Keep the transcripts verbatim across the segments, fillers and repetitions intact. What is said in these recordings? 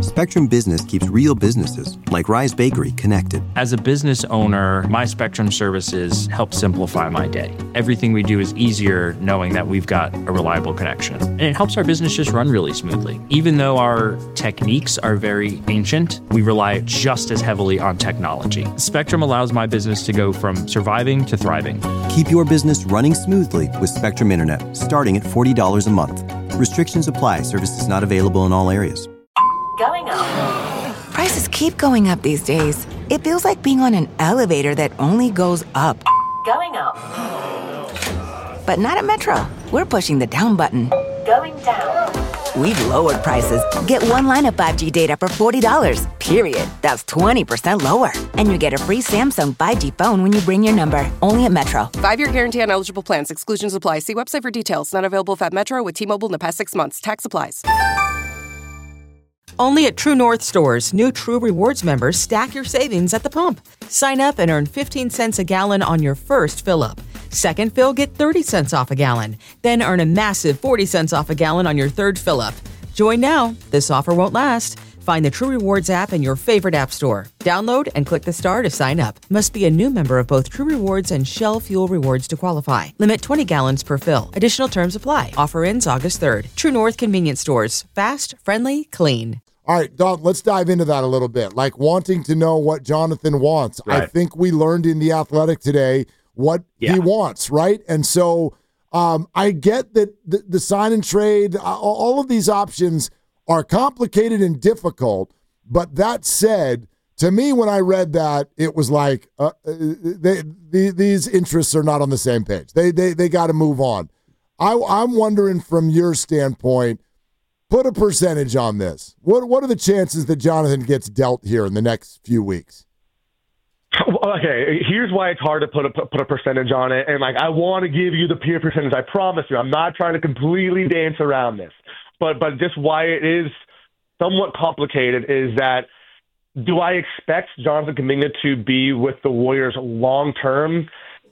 Spectrum Business keeps real businesses, like Rise Bakery, connected. As a business owner, my Spectrum services help simplify my day. Everything we do is easier knowing that we've got a reliable connection. And it helps our business just run really smoothly. Even though our techniques are very ancient, we rely just as heavily on technology. Spectrum allows my business to go from surviving to thriving. Keep your business running smoothly with Spectrum Internet, starting at forty dollars a month. Restrictions apply. Services not available in all areas. Going up. Prices keep going up these days. It feels like being on an elevator that only goes up. Going up. But not at Metro. We're pushing the down button. Going down. We've lowered prices. Get one line of five G data for forty dollars, period. That's twenty percent lower. And you get a free Samsung five G phone when you bring your number. Only at Metro. Five-year guarantee on eligible plans. Exclusions apply. See website for details. Not available if at Metro with T-Mobile in the past six months. Tax applies. Only at True North stores, new True Rewards members stack your savings at the pump. Sign up and earn fifteen cents a gallon on your first fill-up. Second fill, get thirty cents off a gallon. Then earn a massive forty cents off a gallon on your third fill-up. Join now. This offer won't last. Find the True Rewards app in your favorite app store. Download and click the star to sign up. Must be a new member of both True Rewards and Shell Fuel Rewards to qualify. Limit twenty gallons per fill. Additional terms apply. Offer ends August third. True North Convenience Stores. Fast, friendly, clean. All right, Dalton, let's dive into that a little bit. Like wanting to know what Jonathan wants. Right. I think we learned in The Athletic today what yeah. he wants, right? And so um, I get that the, the sign and trade, uh, all of these options are complicated and difficult. But that said, to me, when I read that, it was like uh, they, the, these interests are not on the same page. They they they got to move on. I, I'm wondering from your standpoint, put a percentage on this. What what are the chances that Jonathan gets dealt here in the next few weeks? Okay, here's why it's hard to put a put a percentage on it. And like, I want to give you the pure percentage. I promise you, I'm not trying to completely dance around this. But but just why it is somewhat complicated is that, do I expect Jonathan Kuminga to be with the Warriors long term?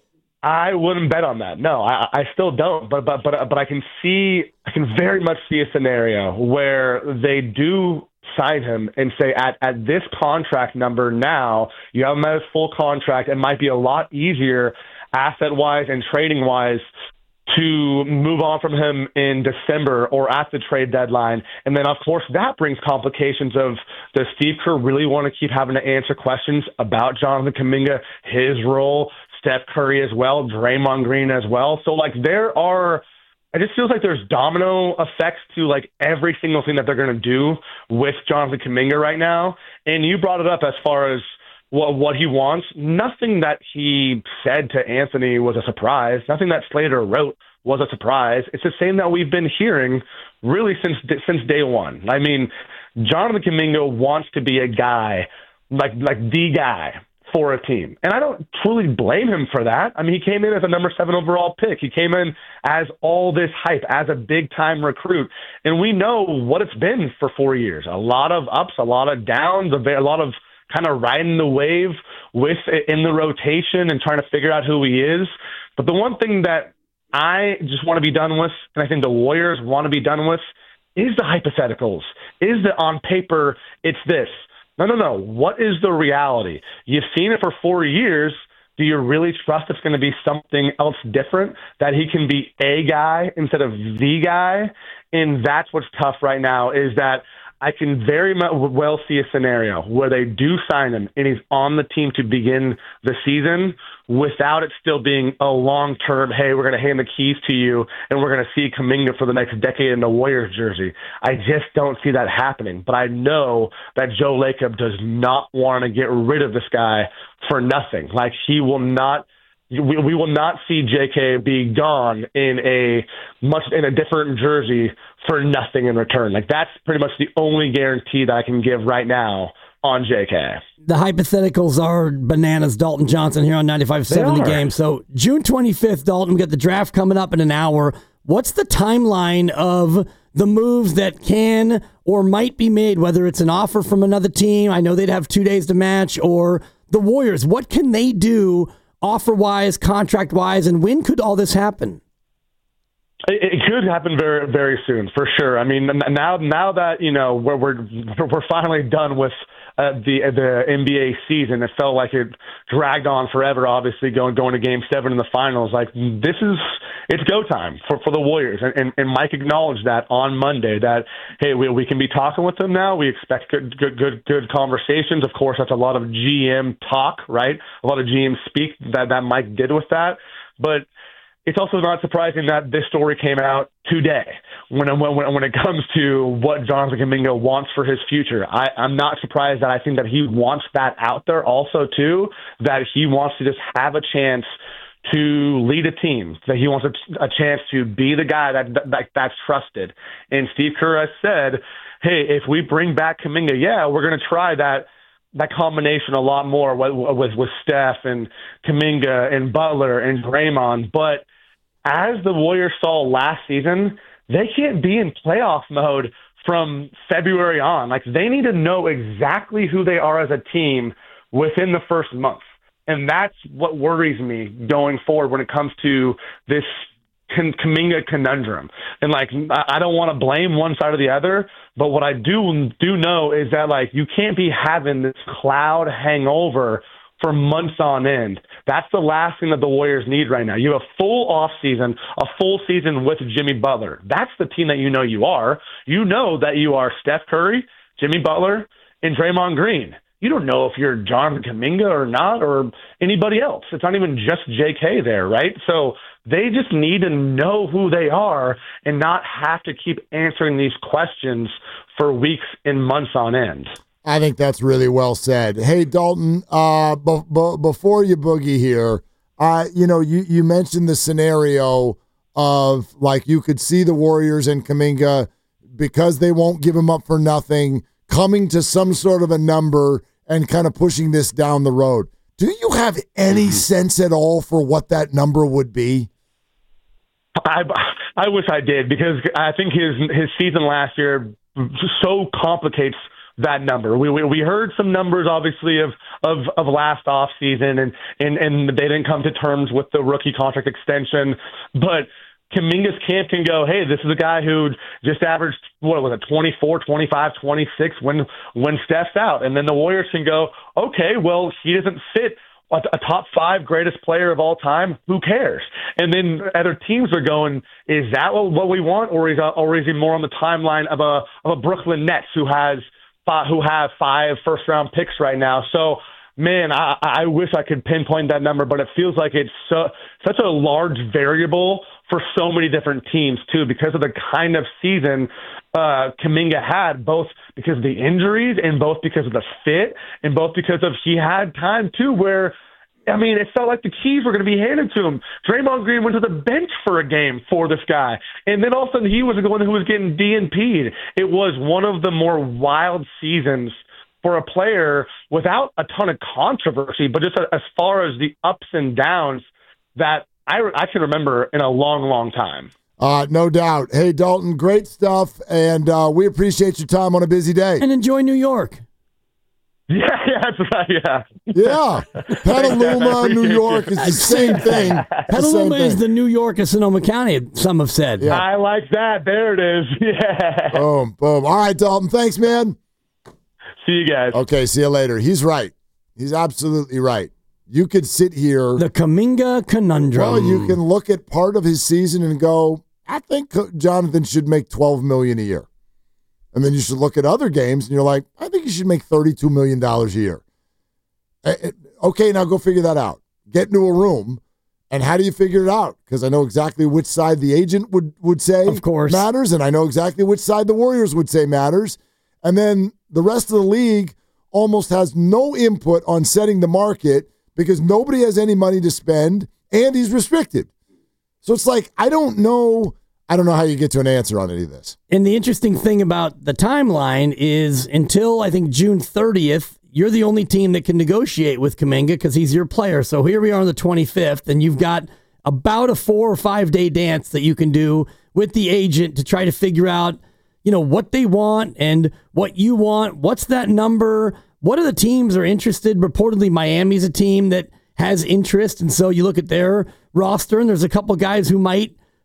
I wouldn't bet on that. No, I, I still don't. But but but but I can see, I can very much see a scenario where they do sign him and say at at this contract number now, you have him at his full contract. It might be a lot easier asset wise and trading wise to move on from him in December or at the trade deadline. And then, of course, that brings complications of, does Steve Kerr really want to keep having to answer questions about Jonathan Kuminga, his role, Steph Curry as well, Draymond Green as well. So, like, there are – it just feels like there's domino effects to, like, every single thing that they're going to do with Jonathan Kuminga right now. And you brought it up as far as what, what he wants. Nothing that he said to Anthony was a surprise. Nothing that Slater wrote was a surprise. It's the same that we've been hearing really since since day one. I mean, Jonathan Kuminga wants to be a guy, like like the guy for a team. And I don't truly blame him for that. I mean, he came in as a number seven overall pick. He came in as all this hype, as a big-time recruit. And we know what it's been for four years. A lot of ups, a lot of downs, a lot of kind of riding the wave with in the rotation and trying to figure out who he is. But the one thing that I just want to be done with, and I think the Warriors want to be done with, is the hypotheticals. Is the on paper, it's this. No, no, no. What is the reality? You've seen it for four years. Do you really trust it's going to be something else different, that he can be a guy instead of the guy? And that's what's tough right now, is that I can very well see a scenario where they do sign him and he's on the team to begin the season without it still being a long-term, hey, we're going to hand the keys to you and we're going to see Kuminga for the next decade in the Warriors jersey. I just don't see that happening. But I know that Joe Lacob does not want to get rid of this guy for nothing. Like, he will not We, we will not see J K be gone in a much in a different jersey for nothing in return. Like, that's pretty much the only guarantee that I can give right now on J K. The hypotheticals are bananas. Dalton Johnson here on ninety-five point seven The Game. So June twenty-fifth, Dalton, we got the draft coming up in an hour. What's the timeline of the moves that can or might be made, whether it's an offer from another team? I know they'd have two days to match, or the Warriors. What can they do offer-wise, contract-wise, and when could all this happen? It could happen very, very soon, for sure. I mean, now, now that you know we're we're, we're finally done with uh, the the N B A season, it felt like it dragged on forever. Obviously, going going to Game Seven in the finals, like this is it's go time for, for the Warriors, and, and and Mike acknowledged that on Monday that hey, we we can be talking with them now. We expect good good good good conversations. Of course, that's a lot of G M talk, right? A lot of G M speak that that Mike did with that, but it's also not surprising that this story came out today when when when it comes to what Jonathan Kuminga wants for his future. I, I'm not surprised that I think that he wants that out there also, too, that he wants to just have a chance to lead a team, that he wants a, a chance to be the guy that, that that's trusted. And Steve Kerr has said, hey, if we bring back Kuminga, yeah, we're going to try that that combination a lot more with, with, with Steph and Kuminga and Butler and Draymond. But as the Warriors saw last season, they can't be in playoff mode from February on. Like, they need to know exactly who they are as a team within the first month. And that's what worries me going forward when it comes to this Kuminga conundrum. And, like, I don't want to blame one side or the other, but what I do do know is that, like, you can't be having this cloud hangover for months on end. That's the last thing that the Warriors need right now. You have a full offseason, a full season with Jimmy Butler. That's the team that you know you are. You know that you are Steph Curry, Jimmy Butler, and Draymond Green. You don't know if you're Jonathan Kuminga or not, or anybody else. It's not even just J K there, right? So they just need to know who they are and not have to keep answering these questions for weeks and months on end. I think that's really well said. Hey, Dalton, uh, b- b- before you boogie here, uh, you know, you, you mentioned the scenario of, like, you could see the Warriors and Kuminga, because they won't give him up for nothing, coming to some sort of a number and kind of pushing this down the road. Do you have any sense at all for what that number would be? I, I wish I did, because I think his his season last year so complicates that number. We, we we heard some numbers, obviously, of of, of last offseason, and, and, and they didn't come to terms with the rookie contract extension. But Kuminga's camp can go, hey, this is a guy who just averaged, what was it, twenty-four, twenty-five, twenty-six when, when Steph's out. And then the Warriors can go, okay, well, he doesn't fit a top five greatest player of all time. Who cares? And then other teams are going, is that what, what we want? Or is, or is he more on the timeline of a, of a Brooklyn Nets who has who have five first-round picks right now? So, man, I, I wish I could pinpoint that number, but it feels like it's so, such a large variable for so many different teams, too, because of the kind of season uh, Kuminga had, both because of the injuries and both because of the fit and both because of he had time, too, where, I mean, it felt like the keys were going to be handed to him. Draymond Green went to the bench for a game for this guy. And then all of a sudden he was the one who was getting D N P'd. It was one of the more wild seasons for a player without a ton of controversy, but just as far as the ups and downs that I, I can remember in a long, long time. Uh, no doubt. Hey, Dalton, great stuff. And uh, we appreciate your time on a busy day. And enjoy New York. Yeah, yeah, that's right, yeah. Yeah. Petaluma, New York is the same thing. Petaluma is the New York of Sonoma County, some have said. Yeah. I like that. There it is. Yeah. Boom, boom. All right, Dalton. Thanks, man. See you guys. Okay, see you later. He's right. He's absolutely right. You could sit here. The Kuminga conundrum. Well, you can look at part of his season and go, I think Jonathan should make twelve million dollars a year. And then you should look at other games, and you're like, I think you should make thirty-two million dollars a year. Okay, now go figure that out. Get into a room, and how do you figure it out? Because I know exactly which side the agent would, would say of course. matters, and I know exactly which side the Warriors would say matters. And then the rest of the league almost has no input on setting the market because nobody has any money to spend, and he's restricted. So it's like, I don't know... I don't know how you get to an answer on any of this. And the interesting thing about the timeline is until, I think, June thirtieth, you're the only team that can negotiate with Kuminga because he's your player. So here we are on the twenty-fifth, and you've got about a four or five day dance that you can do with the agent to try to figure out, you know, what they want and what you want. What's that number? What are the teams are interested? Reportedly, Miami's a team that has interest. And so you look at their roster, and there's a couple guys who might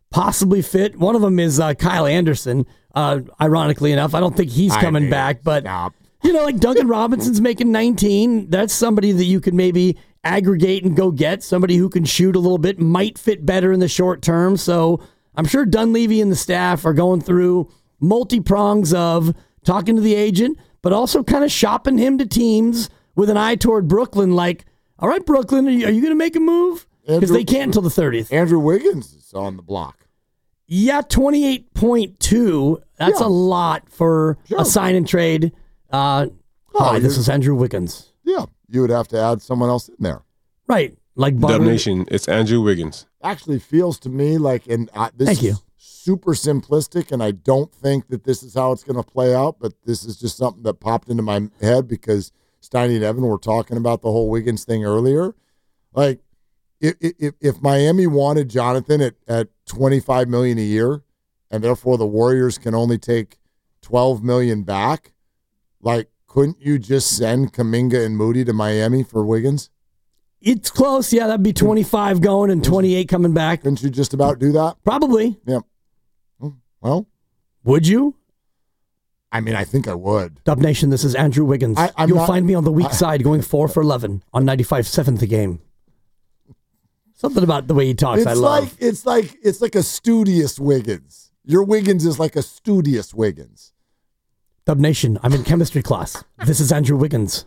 possibly fit. One of them is uh, Kyle Anderson. Uh, ironically enough, I don't think he's I coming mean, back, but stop. you know, like Duncan Robinson's making nineteen. That's somebody that you could maybe aggregate and go get. Somebody who can shoot a little bit, might fit better in the short term. So I'm sure Dunleavy and the staff are going through multi-prongs of talking to the agent, but also kind of shopping him to teams with an eye toward Brooklyn. Like, all right, Brooklyn, are you, you going to make a move? Because they can't until the thirtieth. Andrew Wiggins is on the block. Yeah, twenty-eight point two. That's Yeah. a lot for Sure. a sign and trade. Uh, Oh, hi, this you're- is Andrew Wiggins. Yeah, you would have to add someone else in there. Right. Like Dub Butter. Nation, it's Andrew Wiggins. Actually feels to me like, and uh, this Thank is you. super simplistic, and I don't think that this is how it's going to play out, but this is just something that popped into my head because Steiny and Evan were talking about the whole Wiggins thing earlier. Like, if if, if Miami wanted Jonathan at, at twenty-five million dollars a year, and therefore the Warriors can only take twelve million dollars back, like, couldn't you just send Kuminga and Moody to Miami for Wiggins? It's close. Yeah, that'd be twenty-five going and twenty-eight coming back. Couldn't you just about do that? Probably. Yeah. Well, would you? I mean, I think I would. Dub Nation, this is Andrew Wiggins. I, I'm You'll not, find me on the weak I, side going four for eleven on ninety-five seventh the game. Something about the way he talks it's I love. like it's like it's like a studious Wiggins. Your Wiggins is like a studious Wiggins. Dub Nation, I'm in chemistry class. This is Andrew Wiggins.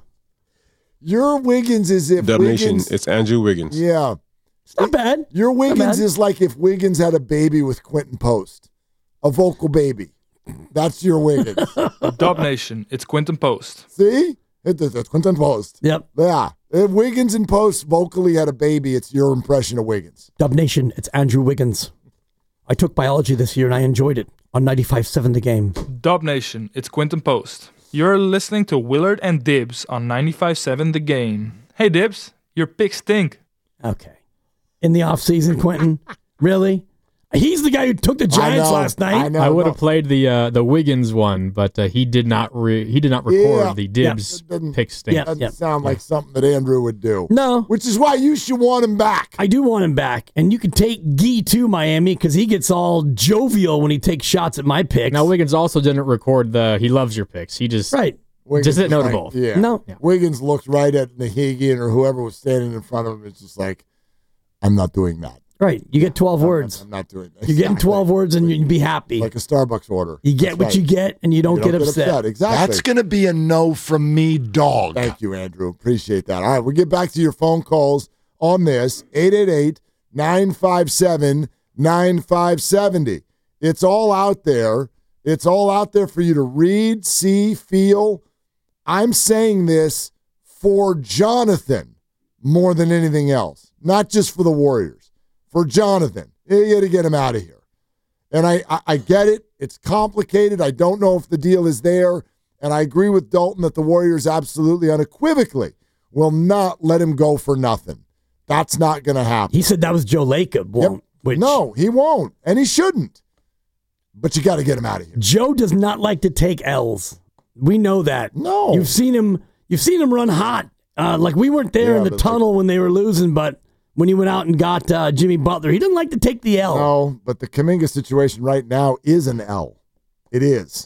Your Wiggins is if Dub Wiggins, Nation, it's Andrew Wiggins. Yeah. It's not bad. Your Wiggins bad. is like if Wiggins had a baby with Quentin Post. A vocal baby. That's your Wiggins. Dub Nation, it's Quentin Post. See? It, it, it's Quentin Post. Yep. Yeah. If Wiggins and Post vocally had a baby, it's your impression of Wiggins. Dub Nation, it's Andrew Wiggins. I took biology this year and I enjoyed it on ninety-five seven the game. Dub Nation, it's Quentin Post. You're listening to Willard and Dibs on ninety-five seven the game. Hey Dibs, your picks stink. Okay. In the offseason, Quentin? Really? He's the guy who took the Giants know, last night. I know. I would have no. played the uh, the Wiggins one, but uh, he did not re- he did not record Yeah. the Dibs Yeah. pick stink. Yeah. Doesn't sound like something that Andrew would do. No. Which is why you should want him back. I do want him back. And you can take Gee to Miami because he gets all jovial when he takes shots at my picks. Now Wiggins also didn't record the he loves your picks. He just Right. Wiggins just didn't was know the like- ball. Yeah. No. Yeah. Wiggins looked right at Nahigian or whoever was standing in front of him. It's just like, I'm not doing that. Right. You get twelve words. I'm not doing that. You're getting Exactly. twelve words and you'd be happy. Like a Starbucks order. You get That's what right. you get and you don't, You get, upset. Exactly. That's going to be a no from me, dog. Thank you, Andrew. Appreciate that. All right, we'll get back to your phone calls on this. eight eight eight, nine five seven, nine five seven zero. It's all out there. It's all out there for you to read, see, feel. I'm saying this for Jonathan more than anything else, not just for the Warriors. For Jonathan. You got to get him out of here. And I, I, I get it. It's complicated. I don't know if the deal is there. And I agree with Dalton that the Warriors absolutely unequivocally will not let him go for nothing. That's not going to happen. He said that was Joe Lacob. Won't, Yep. which No, he won't. And he shouldn't. But you got to get him out of here. Joe does not like to take L's. We know that. No. You've seen him you've seen him run hot. Uh, like we weren't there Yeah, in the but tunnel when they were losing, but when he went out and got uh, Jimmy Butler, he didn't like to take the L. No, but the Kuminga situation right now is an L. It is.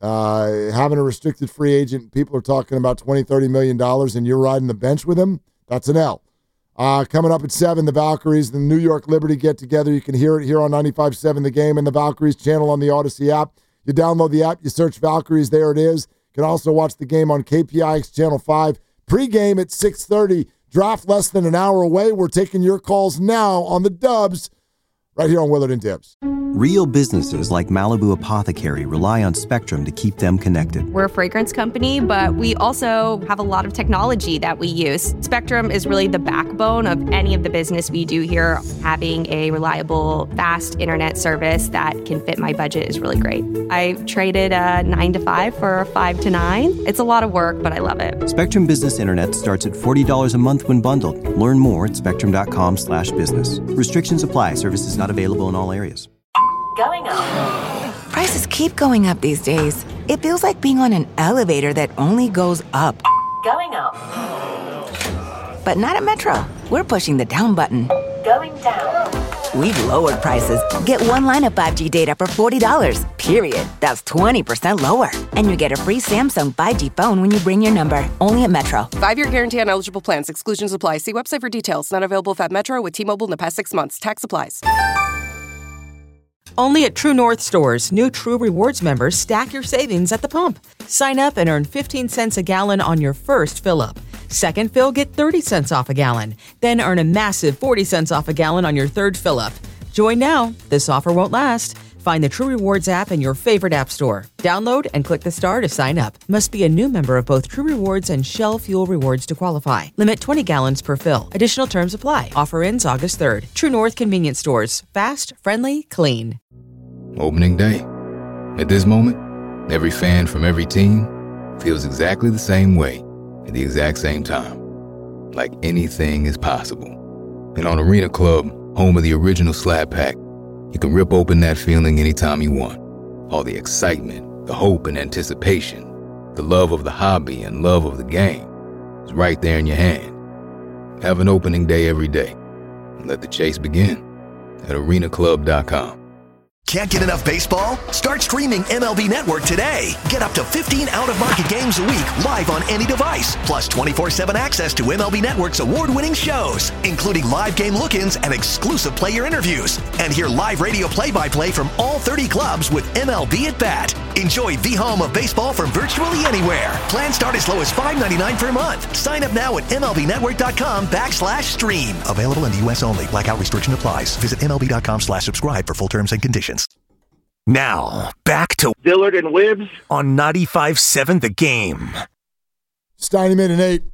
Uh, having a restricted free agent, people are talking about twenty, thirty million dollars, and you're riding the bench with him. That's an L. Uh, coming up at seven, the Valkyries, the New York Liberty get together. You can hear it here on ninety-five seven The Game and the Valkyries channel on the Odyssey app. You download the app, you search Valkyries, there it is. You can also watch the game on K P I X Channel five. Pre-game at six thirty. Draft less than an hour away. We're taking your calls now on the Dubs right here on Willard and Dibs. Real businesses like Malibu Apothecary rely on Spectrum to keep them connected. We're a fragrance company, but we also have a lot of technology that we use. Spectrum is really the backbone of any of the business we do here. Having a reliable, fast internet service that can fit my budget is really great. I traded a nine to five for a five to nine. It's a lot of work, but I love it. Spectrum Business Internet starts at forty dollars a month when bundled. Learn more at spectrum.com slash business. Restrictions apply. Services not available in all areas. Going up. Prices keep going up these days. It feels like being on an elevator that only goes up. Going up. But not at Metro. We're pushing the down button. Going down. We've lowered prices. Get one line of five G data for forty dollars, period. That's twenty percent lower. And you get a free Samsung five G phone when you bring your number. Only at Metro. Five-year guarantee on eligible plans. Exclusions apply. See website for details. Not available if at Metro with T-Mobile in the past six months. Tax applies. Only at True North stores, new True Rewards members stack your savings at the pump. Sign up and earn fifteen cents a gallon on your first fill-up. Second fill, get thirty cents off a gallon. Then earn a massive forty cents off a gallon on your third fill-up. Join now. This offer won't last. Find the True Rewards app in your favorite app store. Download and click the star to sign up. Must be a new member of both True Rewards and Shell Fuel Rewards to qualify. Limit twenty gallons per fill. Additional terms apply. Offer ends August third. True North Convenience Stores. Fast, friendly, clean. Opening day. At this moment, every fan from every team feels exactly the same way at the exact same time. Like anything is possible. And on Arena Club, home of the original Slab Pack, you can rip open that feeling anytime you want. All the excitement, the hope and anticipation, the love of the hobby and love of the game is right there in your hand. Have an opening day every day. And let the chase begin at arena club dot com. Can't get enough baseball? Start streaming M L B Network today. Get up to fifteen out-of-market games a week live on any device, plus twenty-four seven access to M L B Network's award-winning shows, including live game look-ins and exclusive player interviews. And hear live radio play-by-play from all thirty clubs with M L B at Bat. Enjoy the home of baseball from virtually anywhere. Plans start as low as five ninety-nine per month. Sign up now at M L B network dot com backslash stream. Available in the U S only. Blackout restriction applies. Visit M L B dot com slash subscribe for full terms and conditions. Now, back to Dillard and Wibbs on ninety-five seven The Game. Steiny made an eight.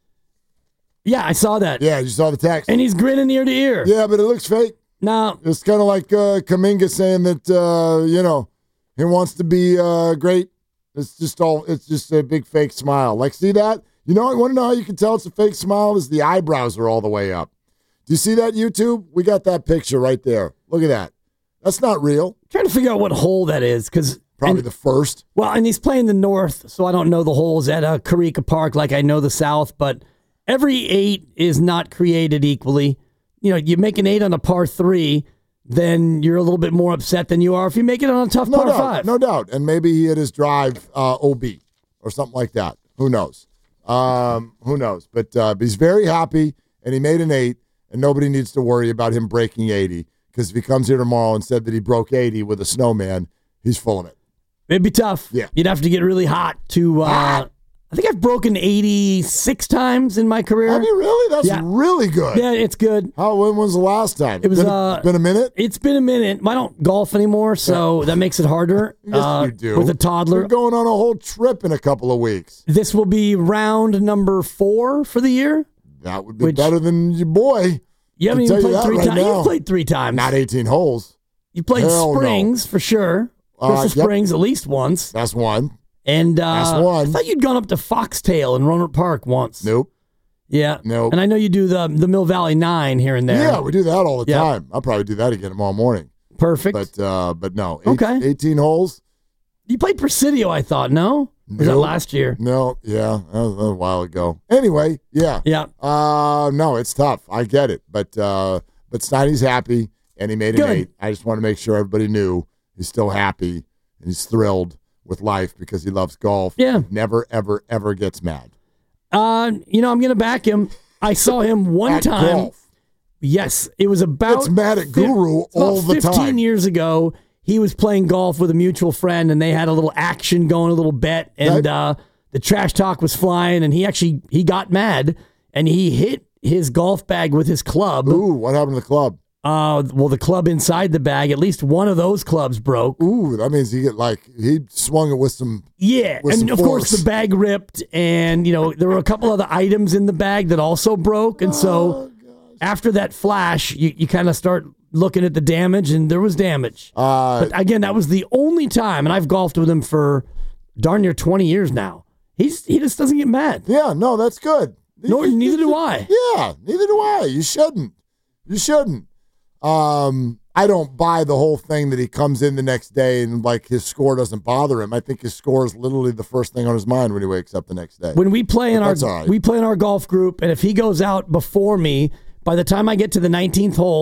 Yeah, I saw that. Yeah, you saw the text. And he's grinning ear to ear. Yeah, but it looks fake. No. It's kind of like uh, Kuminga saying that, uh, you know, he wants to be uh, great. It's just all, it's just a big fake smile. Like, see that? You know, I want to know how you can tell it's a fake smile is the eyebrows are all the way up. Do you see that, YouTube? We got that picture right there. Look at that. That's not real. I'm trying to figure out what hole that is because probably and, the first. Well, and he's playing the north, so I don't know the holes at uh, Karika Park like I know the south. But every eight is not created equally. You know, you make an eight on a par three, then you're a little bit more upset than you are if you make it on a tough no par doubt, five. No doubt. And maybe he hit his drive uh, O B or something like that. Who knows? Um, who knows? But, uh, but he's very happy, and he made an eight, and nobody needs to worry about him breaking eighty. Because if he comes here tomorrow and said that he broke eighty with a snowman, he's full of it. It'd be tough. Yeah. You'd have to get really hot to. Uh, hot. I think I've broken eighty-six times in my career. Have you really? That's yeah. really good. Yeah, it's good. How? When was the last time? It was been, uh, been a minute. It's been a minute. I don't golf anymore, so that makes it harder. Yes, uh, you do. With a toddler. You're going on a whole trip in a couple of weeks. This will be round number four for the year. That would be which, better than your boy. You haven't even played three right times. You've played three times. Not eighteen holes. You played Hell Springs no. for sure. Uh, Crystal yep. Springs at least once. That's one. And uh, That's one. I thought you'd gone up to Foxtail in Roanoke Park once. Nope. Yeah. Nope. And I know you do the the Mill Valley Nine here and there. Yeah, we do that all the yep. time. I'll probably do that again tomorrow morning. Perfect. But uh, but no. Eight, okay. eighteen holes. You played Presidio, I thought. No. Nope. Was that last year? No, yeah, that was a while ago. Anyway, yeah, yeah. Uh, no, it's tough. I get it, but uh, but Steiny's happy, and he made an Good. eight. I just want to make sure everybody knew he's still happy and he's thrilled with life because he loves golf. Yeah, he never, ever, ever gets mad. Uh, you know, I'm gonna back him. I saw him one at time. Golf. Yes, it was about. It's mad at Guru fi- all the fifteen time. years ago. He was playing golf with a mutual friend, and they had a little action going, a little bet, and Right. uh, the trash talk was flying. And he actually he got mad, and he hit his golf bag with his club. Ooh, what happened to the club? Uh, well, the club inside the bag, at least one of those clubs broke. Ooh, that means he get like he swung it with some. Yeah, with and some of force. course the bag ripped, and you know there were a couple other items in the bag that also broke, and so Oh, after that flash, you, you kind of start looking at the damage, and there was damage. Uh, but again, that was the only time, and I've golfed with him for darn near twenty years now. He's he just doesn't get mad. Yeah, no, that's good. Nor neither do I. Yeah, neither do I. You shouldn't. You shouldn't. Um, I don't buy the whole thing that he comes in the next day and like his score doesn't bother him. I think his score is literally the first thing on his mind when he wakes up the next day. When we play in But our that's all right. we play in our golf group, and if he goes out before me, by the time I get to the nineteenth hole,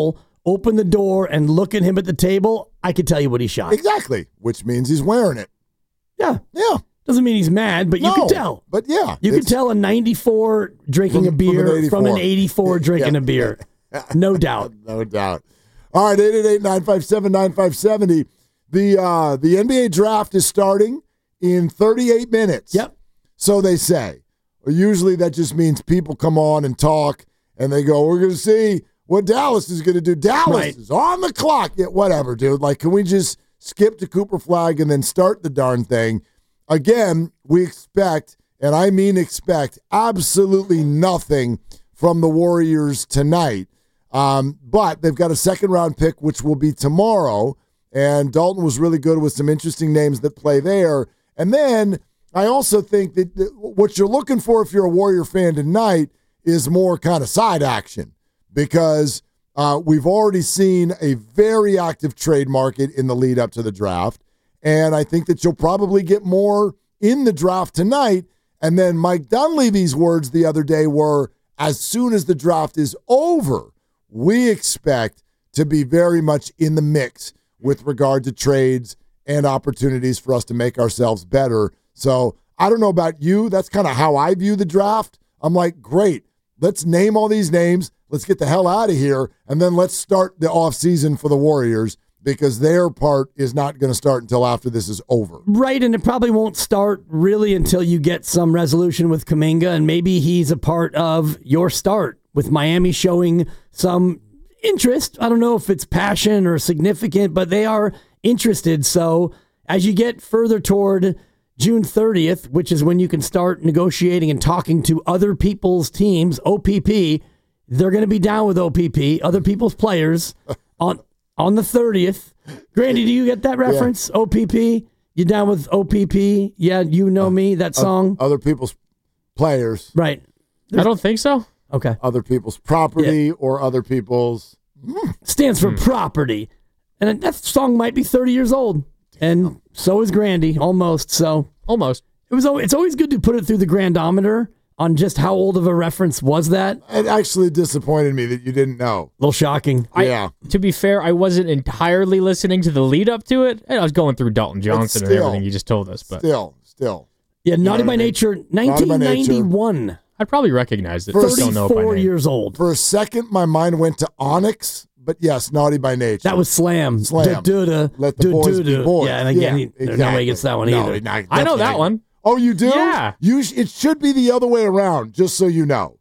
open the door and look at him at the table, I could tell you what he shot. Exactly, which means he's wearing it. Yeah. Yeah. Doesn't mean he's mad, but No, you can tell. But yeah. You can tell a ninety-four drinking From- a beer from an from an eighty-four. eighty-four drinking Yeah. a beer. No doubt. No doubt. All right, eight eight eight, nine five seven, nine five seven zero. The, uh, the N B A draft is starting in thirty-eight minutes. Yep. So they say. Usually that just means people come on and talk, and they go, we're going to see what Dallas is going to do. Dallas Right. is on the clock. Yeah, whatever, dude. Like, can we just skip to Cooper Flag and then start the darn thing? Again, we expect, and I mean expect, absolutely nothing from the Warriors tonight. Um, but they've got a second-round pick, which will be tomorrow, and Dalton was really good with some interesting names that play there. And then I also think that th- what you're looking for if you're a Warrior fan tonight is more kind of side action, because uh, we've already seen a very active trade market in the lead up to the draft. And I think that you'll probably get more in the draft tonight. And then Mike Dunleavy's words the other day were, as soon as the draft is over, we expect to be very much in the mix with regard to trades and opportunities for us to make ourselves better. So I don't know about you. That's kind of how I view the draft. I'm like, great, let's name all these names. Let's get the hell out of here. And then let's start the offseason for the Warriors, because their part is not going to start until after this is over. Right, and it probably won't start really until you get some resolution with Kuminga, and maybe he's a part of your start with Miami showing some interest. I don't know if it's passion or significant, but they are interested. So as you get further toward June thirtieth, which is when you can start negotiating and talking to other people's teams, O P P, they're going to be down with O P P, other people's players, on on the thirtieth. Grandy, do you get that reference? Yeah. O P P? You down with O P P? Yeah, you know me, that song? Other people's players. Right. I don't think so. Okay. Other people's property yeah. or other people's... Stands for hmm. property. And that song might be thirty years old. And so is Grandy, almost. So Almost. It was. It's always good to put it through the grandometer on just how old of a reference was that. It actually disappointed me that you didn't know. A little shocking. I, yeah. To be fair, I wasn't entirely listening to the lead up to it. I was going through Dalton Johnson still, and everything you just told us. But Still, still. Yeah, Naughty by Nature, nineteen ninety-one. Nature. I'd probably recognize it. thirty-four years old. For a second, my mind went to Onyx, but yes, Naughty by Nature. That was Slam. Slam. Da-da-da. Let the boys be boys. Yeah, and again, yeah, he, exactly. nobody gets that one no, either. Not, I know that one. Oh, you do? Yeah. You sh- it should be the other way around, just so you know.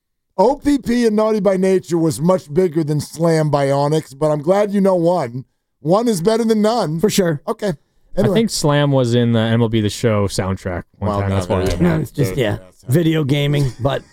O P P and Naughty by Nature was much bigger than Slam by Onyx, but I'm glad you know one. One is better than none. For sure. Okay. Anyway. I think Slam was in the M L B The Show soundtrack one well, time. No, That's why. yeah, no, it's just, yeah, video gaming. But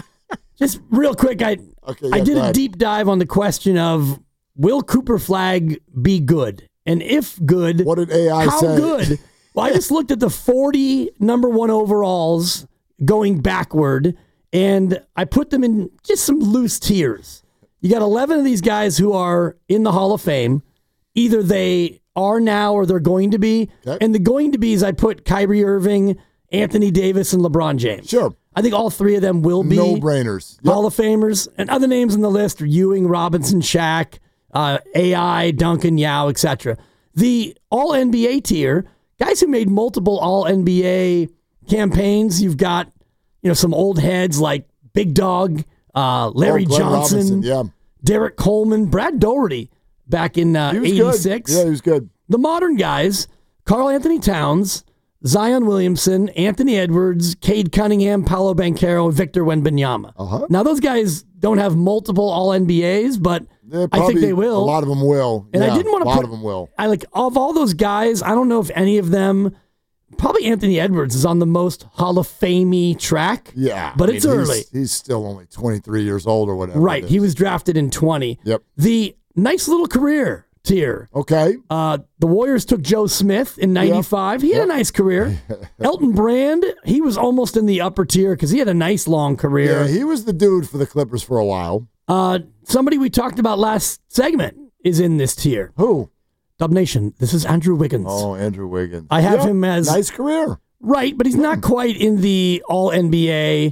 just real quick, I, okay, yeah, I did a deep dive on the question of, will Cooper Flag be good? And if good, what did A I how say? good? Well, I just looked at the forty number one overalls going backward, and I put them in just some loose tiers. You got eleven of these guys who are in the Hall of Fame. Either they are now or they're going to be. Okay. And the going to be's, I put Kyrie Irving, Anthony Davis, and LeBron James. Sure. I think all three of them will be no-brainers. Yep. Hall of Famers. And other names on the list are Ewing, Robinson, Shaq, uh, A I, Duncan, Yao, et cetera. The All-N B A tier, guys who made multiple All-N B A campaigns. You've got, you know, some old heads like Big Dog, uh, Larry oh, Johnson, Robinson, yeah. Derek Coleman, Brad Doherty back in uh, eighty-six. Good. Yeah, he was good. The modern guys, Karl Anthony Towns, Zion Williamson, Anthony Edwards, Cade Cunningham, Paolo Banchero, and Victor Wembanyama. Uh-huh. Now, those guys don't have multiple All-N B As, but yeah, I think they will. A lot of them will. And yeah, I didn't want to put... A lot put, of them will. I like, of all those guys, I don't know if any of them, probably Anthony Edwards is on the most Hall of Fame-y track. Yeah. But I it's mean, early. He's, he's still only twenty-three years old or whatever. Right. He was drafted in twenty. Yep. The nice little career tier. Okay. Uh, the Warriors took Joe Smith in ninety-five. Yep. He had yep. a nice career. Elton Brand, he was almost in the upper tier because he had a nice long career. Yeah, he was the dude for the Clippers for a while. Uh, somebody we talked about last segment is in this tier. Who? Dub Nation. This is Andrew Wiggins. Oh, Andrew Wiggins. I have yep. him as... Nice career. Right, but he's not quite in the All-N B A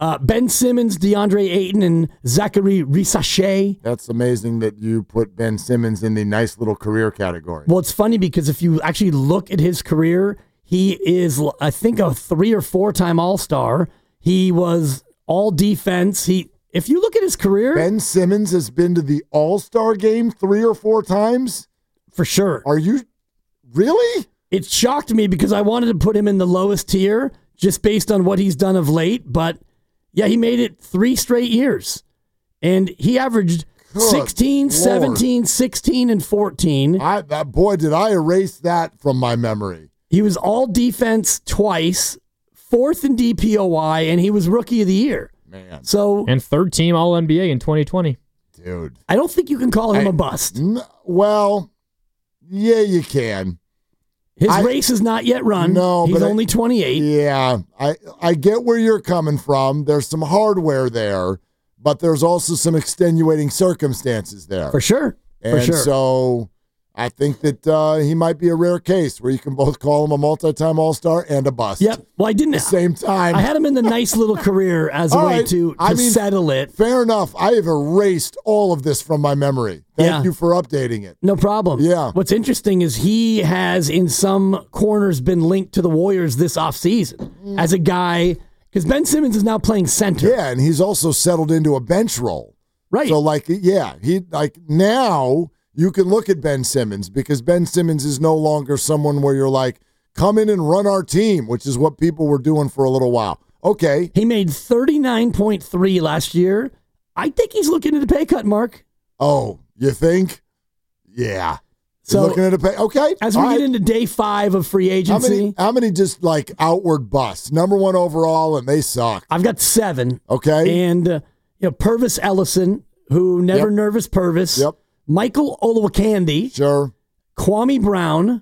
Uh, Ben Simmons, DeAndre Ayton, and Zachary Risache. That's amazing that you put Ben Simmons in the nice little career category. Well, it's funny because if you actually look at his career, he is, I think, a three or four-time All-Star. He was all-defense. He, if you look at his career... Ben Simmons has been to the All-Star game three or four times? For sure. Are you... Really? It shocked me because I wanted to put him in the lowest tier just based on what he's done of late, but... Yeah, he made it three straight years. And he averaged Good sixteen, Lord. seventeen, sixteen, and fourteen. I, that, boy, did I erase that from my memory. He was all defense twice, fourth in D P O Y, and he was Rookie of the Year. Man. So, and third team All N B A in twenty twenty. Dude. I don't think you can call him I, a bust. N- well, yeah, you can. His I, race is not yet run. No, he's but only I, twenty-eight. Yeah, I, I get where you're coming from. There's some hardware there, but there's also some extenuating circumstances there. For sure. And For sure. so I think that uh, he might be a rare case where you can both call him a multi-time All-Star and a bust. Yep. Well, I didn't. At the same time. I had him in the nice little career as a all way right. to, to I mean, settle it. Fair enough. I have erased all of this from my memory. Thank Yeah. you for updating it. No problem. Yeah. What's interesting is he has, in some corners, been linked to the Warriors this offseason Mm. as a guy, because Ben Simmons is now playing center. Yeah, and he's also settled into a bench role. Right. So, like, yeah, he like now you can look at Ben Simmons because Ben Simmons is no longer someone where you're like, come in and run our team, which is what people were doing for a little while. Okay. He made thirty-nine point three last year. I think he's looking at a pay cut, Mark. Oh, you think? Yeah. So You're looking at a pay. Okay. As we all get right. into day five of free How agency, many, how many just like outward busts? Number one overall, and they suck. I've got seven. Okay. And, uh, you know, Purvis Ellison, who never Yep. nervous Purvis. Yep. Michael Olowokandi. Sure. Kwame Brown.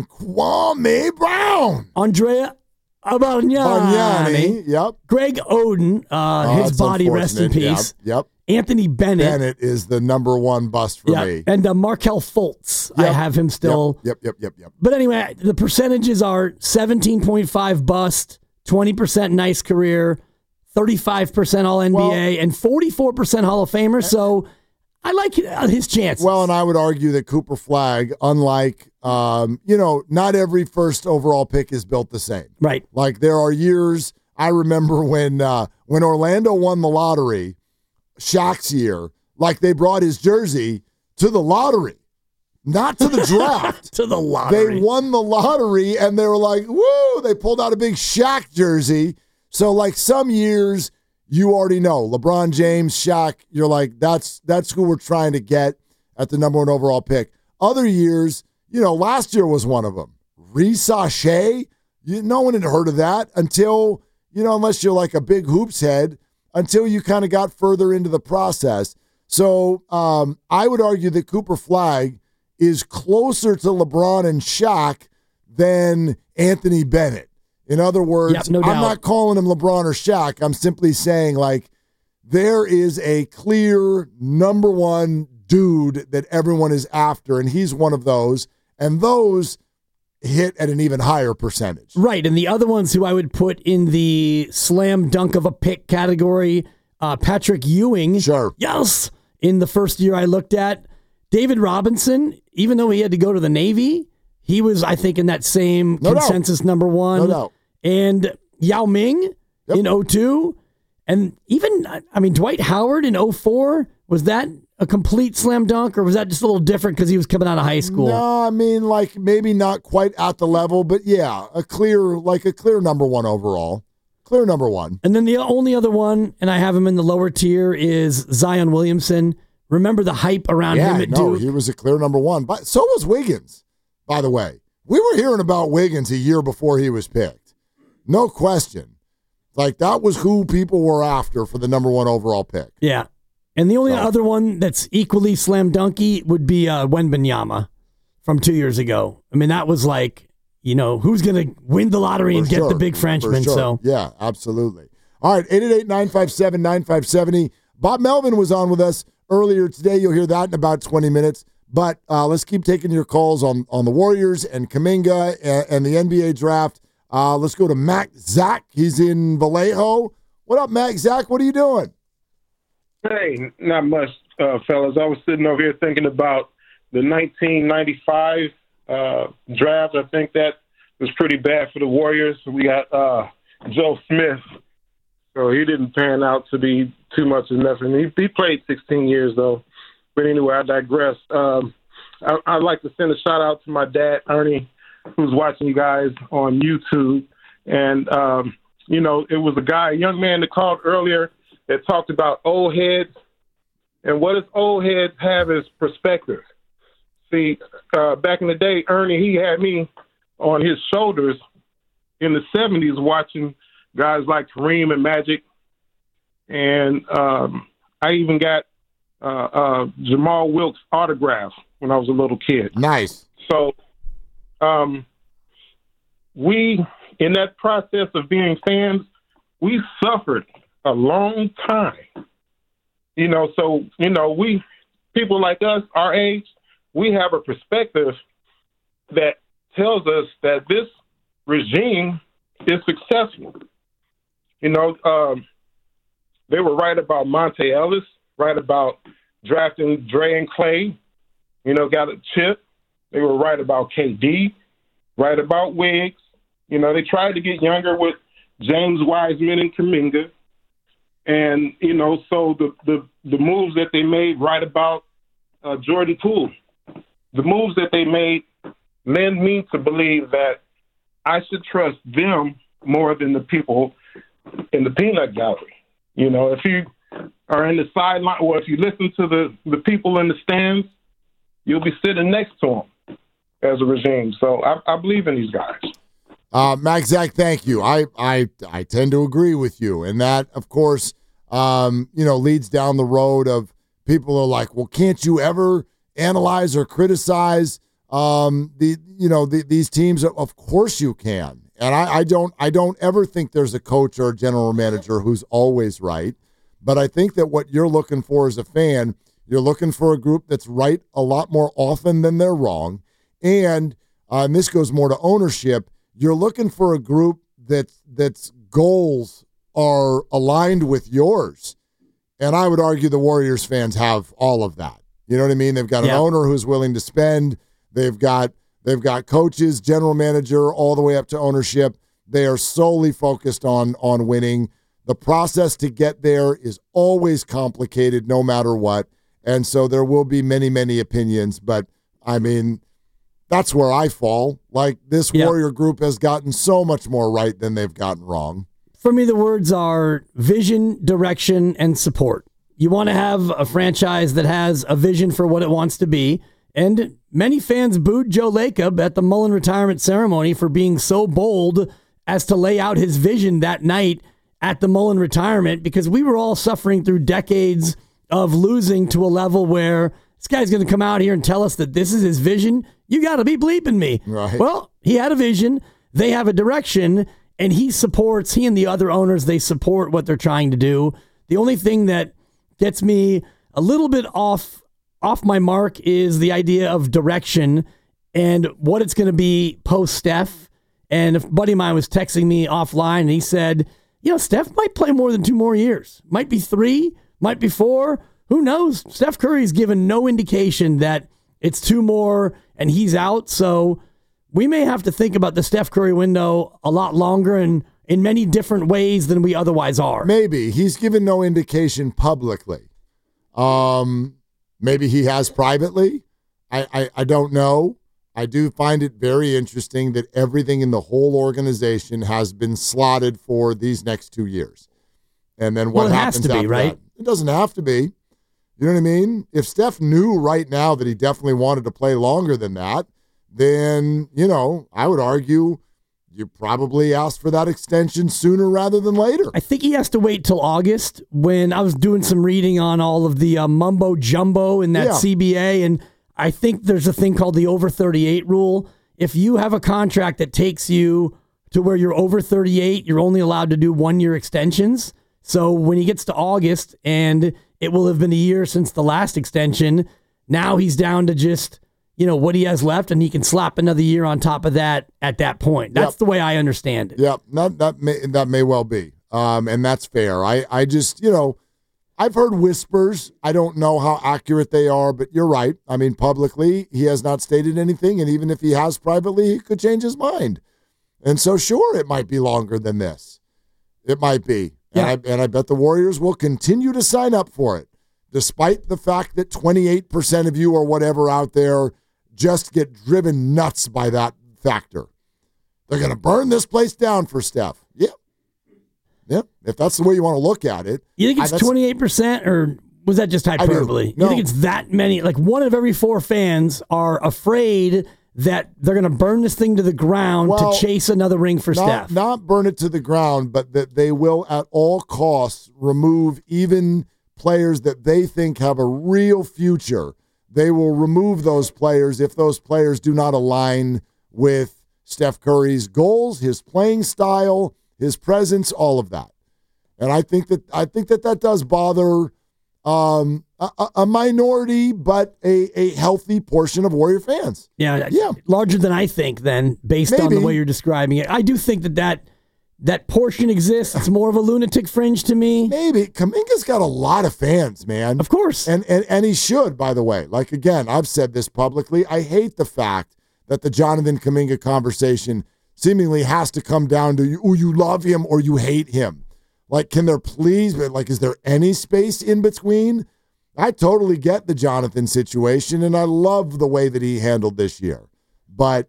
Kwame Brown. Andrea Bargnani. Bargnani. Yep. Greg Oden. Uh, Oh, his that's body, rest in unfortunate. peace. Yep. yep. Anthony Bennett. Bennett is the number one bust for yeah. me. And uh, Markelle Fultz. I Yep. have him still. Yep, yep, yep, yep. But anyway, the percentages are seventeen point five bust, twenty percent nice career, thirty-five percent All N B A, Well- and forty-four percent Hall of Famer. So I like his chances. Well, and I would argue that Cooper Flagg, unlike, um, you know, not every first overall pick is built the same. Right. Like there are years, I remember when uh, when Orlando won the lottery, Shaq's year, like they brought his jersey to the lottery, not to the draft. to the lottery. They won the lottery and they were like, woo, they pulled out a big Shaq jersey. So like some years, you already know LeBron James, Shaq, you're like, that's that's who we're trying to get at the number one overall pick. Other years, you know, last year was one of them. Risache, you, no one had heard of that until, you know, unless you're like a big hoops head, until you kind of got further into the process. So um, I would argue that Cooper Flagg is closer to LeBron and Shaq than Anthony Bennett. In other words, Yep, no I'm doubt. not calling him LeBron or Shaq. I'm simply saying, like, there is a clear number one dude that everyone is after, and he's one of those. And those hit at an even higher percentage. Right, and the other ones who I would put in the slam dunk of a pick category, uh, Patrick Ewing. Sure. Yes. In the first year I looked at. David Robinson, even though he had to go to the Navy, he was, I think, in that same No doubt. consensus number one. No doubt. And Yao Ming Yep. in oh two. And even, I mean, Dwight Howard in oh four, was that a complete slam dunk, or was that just a little different because he was coming out of high school? No, I mean, like, maybe not quite at the level, but yeah, a clear, like a clear number one overall. Clear number one. And then the only other one, and I have him in the lower tier, is Zion Williamson. Remember the hype around Yeah, him at no, Duke? he was a clear number one. But so was Wiggins, by the way. We were hearing about Wiggins a year before he was picked. No question. Like, that was who people were after for the number one overall pick. Yeah. And the only So- other one that's equally slam dunky would be uh, Wembanyama from two years ago. I mean, that was like, you know, who's going to win the lottery For and get sure, the big for Frenchman? sure. So Yeah, absolutely. All right, eight eight eight, nine five seven, nine five seven zero. Bob Melvin was on with us earlier today. You'll hear that in about twenty minutes. But uh, let's keep taking your calls on, on the Warriors and Kuminga and, and the N B A draft. Uh, let's go to Mac Zach. He's in Vallejo. What up, Matt? Zach, what are you doing? Hey, not much, uh, fellas. I was sitting over here thinking about the nineteen ninety-five uh, draft. I think that was pretty bad for the Warriors. We got uh, Joe Smith, so he didn't pan out to be too much of nothing. He, he played sixteen years, though. But anyway, I digress. Um, I, I'd like to send a shout-out to my dad, Ernie, who's watching you guys on YouTube. And, um, you know, it was a guy, a young man that called earlier that talked about old heads. And what does old heads have is perspective. See, uh, back in the day, Ernie, he had me on his shoulders in the seventies watching guys like Kareem and Magic. And um, I even got uh, uh, Jamal Wilkes' autograph when I was a little kid. Nice. So um, we, in that process of being fans, we suffered a long time. You know, so, you know, we, people like us, our age, we have a perspective that tells us that this regime is successful. You know, um, they were right about Monte Ellis, right about drafting Dre and Clay, you know, got a chip. They were right about K D, right about Wiggs. You know, they tried to get younger with James Wiseman and Kuminga. And, you know, so the, the, the moves that they made right about uh, Jordan Poole, the moves that they made led me to believe that I should trust them more than the people in the peanut gallery. You know, if you are in the sideline or if you listen to the, the people in the stands, you'll be sitting next to them as a regime. So I, I believe in these guys. Uh, Max, Zach, thank you. I, I I tend to agree with you. And that, of course, um, you know, leads down the road of people are like, well, can't you ever analyze or criticize um, the, you know, the, these teams? Of course you can. And I, I don't I don't ever think there's a coach or a general manager who's always right. But I think that what you're looking for as a fan, you're looking for a group that's right a lot more often than they're wrong. And, uh, and this goes more to ownership. You're looking for a group that that's goals are aligned with yours. And I would argue the Warriors fans have all of that. You know what I mean? They've got an yeah. owner who's willing to spend. They've got they've got coaches, general manager, all the way up to ownership. They are solely focused on on winning. The process to get there is always complicated no matter what. And so there will be many, many opinions. But, I mean, that's where I fall. Like, this yeah. Warrior group has gotten so much more right than they've gotten wrong. For me, the words are vision, direction, and support. You want to have a franchise that has a vision for what it wants to be. And many fans booed Joe Lacob at the Mullen retirement ceremony for being so bold as to lay out his vision that night at the Mullen retirement, because we were all suffering through decades of losing to a level where this guy's going to come out here and tell us that this is his vision. You got to be bleeping me. Right. Well, he had a vision. They have a direction, and he supports, he and the other owners, they support what they're trying to do. The only thing that gets me a little bit off off my mark is the idea of direction and what it's going to be post-Steph. And a buddy of mine was texting me offline, and he said, you know, Steph might play more than two more years. Might be three, might be four. Who knows? Steph Curry's given no indication that it's two more and he's out. So we may have to think about the Steph Curry window a lot longer and in many different ways than we otherwise are. Maybe. He's given no indication publicly. Um, maybe he has privately. I, I, I don't know. I do find it very interesting that everything in the whole organization has been slotted for these next two years. And then what well, it happens has to be, after right? that? It doesn't have to be. You know what I mean? If Steph knew right now that he definitely wanted to play longer than that, then, you know, I would argue you probably asked for that extension sooner rather than later. I think he has to wait till August. When I was doing some reading on all of the uh, mumbo jumbo in that Yeah. C B A, and I think there's a thing called the over thirty-eight rule. If you have a contract that takes you to where you're over thirty-eight, you're only allowed to do one-year extensions. So when he gets to August, and it will have been a year since the last extension, now he's down to just, you know, what he has left, and he can slap another year on top of that at that point. That's Yep. the way I understand it. Yeah, that, that, may, that may well be. um, and that's fair. I, I just, you know, I've heard whispers. I don't know how accurate they are, but you're right. I mean, publicly, he has not stated anything, and even if he has privately, he could change his mind. And so, sure, it might be longer than this. It might be. Yeah. And, I, and I bet the Warriors will continue to sign up for it, despite the fact that twenty-eight percent of you or whatever out there just get driven nuts by that factor. They're going to burn this place down for Steph. Yeah. Yeah. If that's the way you want to look at it. You think it's I, twenty-eight percent, or was that just hyperbole? No. You think it's that many? Like one of every four fans are afraid that they're going to burn this thing to the ground well, to chase another ring for not, Steph. Not burn it to the ground, but that they will at all costs remove even players that they think have a real future. They will remove those players if those players do not align with Steph Curry's goals, his playing style, his presence, all of that. And I think that I think that that does bother um, a, a minority, but a, a healthy portion of Warrior fans. Yeah, yeah, larger than I think. Then, based Maybe. on the way you're describing it, I do think that that that portion exists. It's more of a lunatic fringe to me. Maybe Kuminga's got a lot of fans, man. Of course, and and and he should. By the way, like again, I've said this publicly. I hate the fact that the Jonathan Kuminga conversation seemingly has to come down to you, oh, you love him or you hate him. Like, can there please, but like, is there any space in between? I totally get the Jonathan situation, and I love the way that he handled this year. But,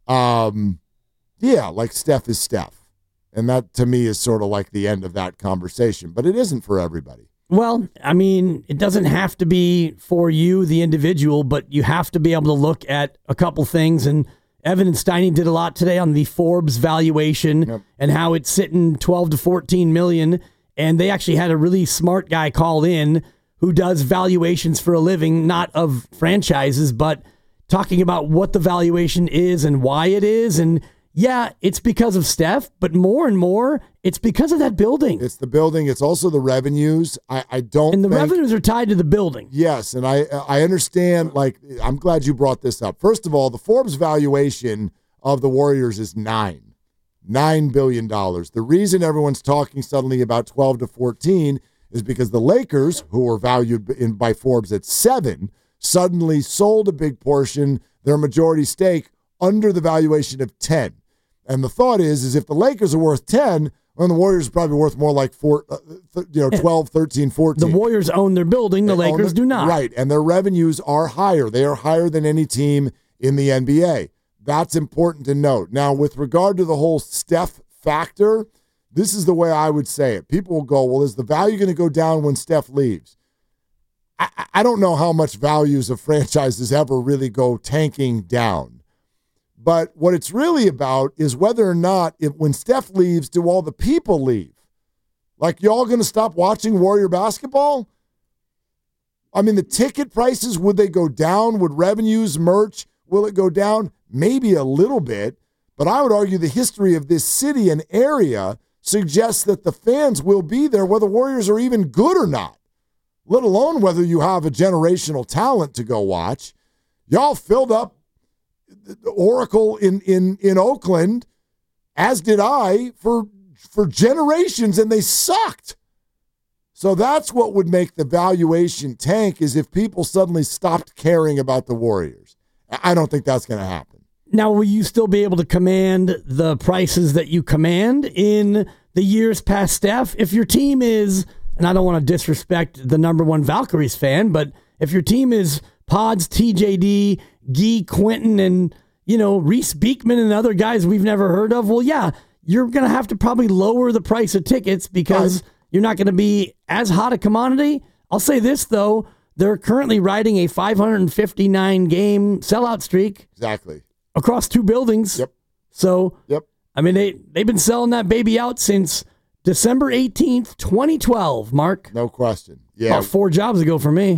um, yeah, like Steph is Steph. And that, to me, is sort of like the end of that conversation. But it isn't for everybody. Well, I mean, it doesn't have to be for you, the individual, but you have to be able to look at a couple things. And Evan and Steiny did a lot today on the Forbes valuation yep. and how it's sitting twelve to fourteen million. And they actually had a really smart guy call in who does valuations for a living, not of franchises, but talking about what the valuation is and why it is. And yeah, it's because of Steph, but more and more, it's because of that building. It's the building. It's also the revenues. I, I don't And the think, revenues are tied to the building. Yes, and I I understand, like, I'm glad you brought this up. First of all, the Forbes valuation of the Warriors is nine. nine billion dollars. The reason everyone's talking suddenly about twelve to fourteen is because the Lakers, who were valued in by Forbes at seven, suddenly sold a big portion, their majority stake, under the valuation of ten. And the thought is, is if the Lakers are worth ten, then the Warriors are probably worth more like four, uh, th- you know, twelve, thirteen, fourteen. The Warriors own their building. The They Lakers the, do not. Right, and their revenues are higher. They are higher than any team in the N B A. That's important to note. Now, with regard to the whole Steph factor, this is the way I would say it. People will go, well, is the value going to go down when Steph leaves? I, I don't know how much values of franchises ever really go tanking down. But what it's really about is whether or not, if when Steph leaves, do all the people leave? Like, y'all going to stop watching Warrior basketball? I mean, the ticket prices, would they go down? Would revenues, merch, will it go down? Maybe a little bit. But I would argue the history of this city and area suggests that the fans will be there whether Warriors are even good or not, let alone whether you have a generational talent to go watch. Y'all filled up Oracle in, in, in Oakland, as did I, for for generations, and they sucked. So that's what would make the valuation tank, is if people suddenly stopped caring about the Warriors. I don't think that's going to happen. Now, will you still be able to command the prices that you command in the years past Steph? If your team is, and I don't want to disrespect the number one Valkyries fan, but if your team is Pods, T J D, Guy, Quentin, and, you know, Reese Beekman and other guys we've never heard of, well, yeah, you're going to have to probably lower the price of tickets because right. you're not going to be as hot a commodity. I'll say this, though. They're currently riding a five hundred fifty-nine game sellout streak. Exactly. Across two buildings. Yep. So, yep. I mean, they, they've been selling that baby out since December eighteenth, twenty twelve, Mark. No question. Yeah. About four jobs ago for me.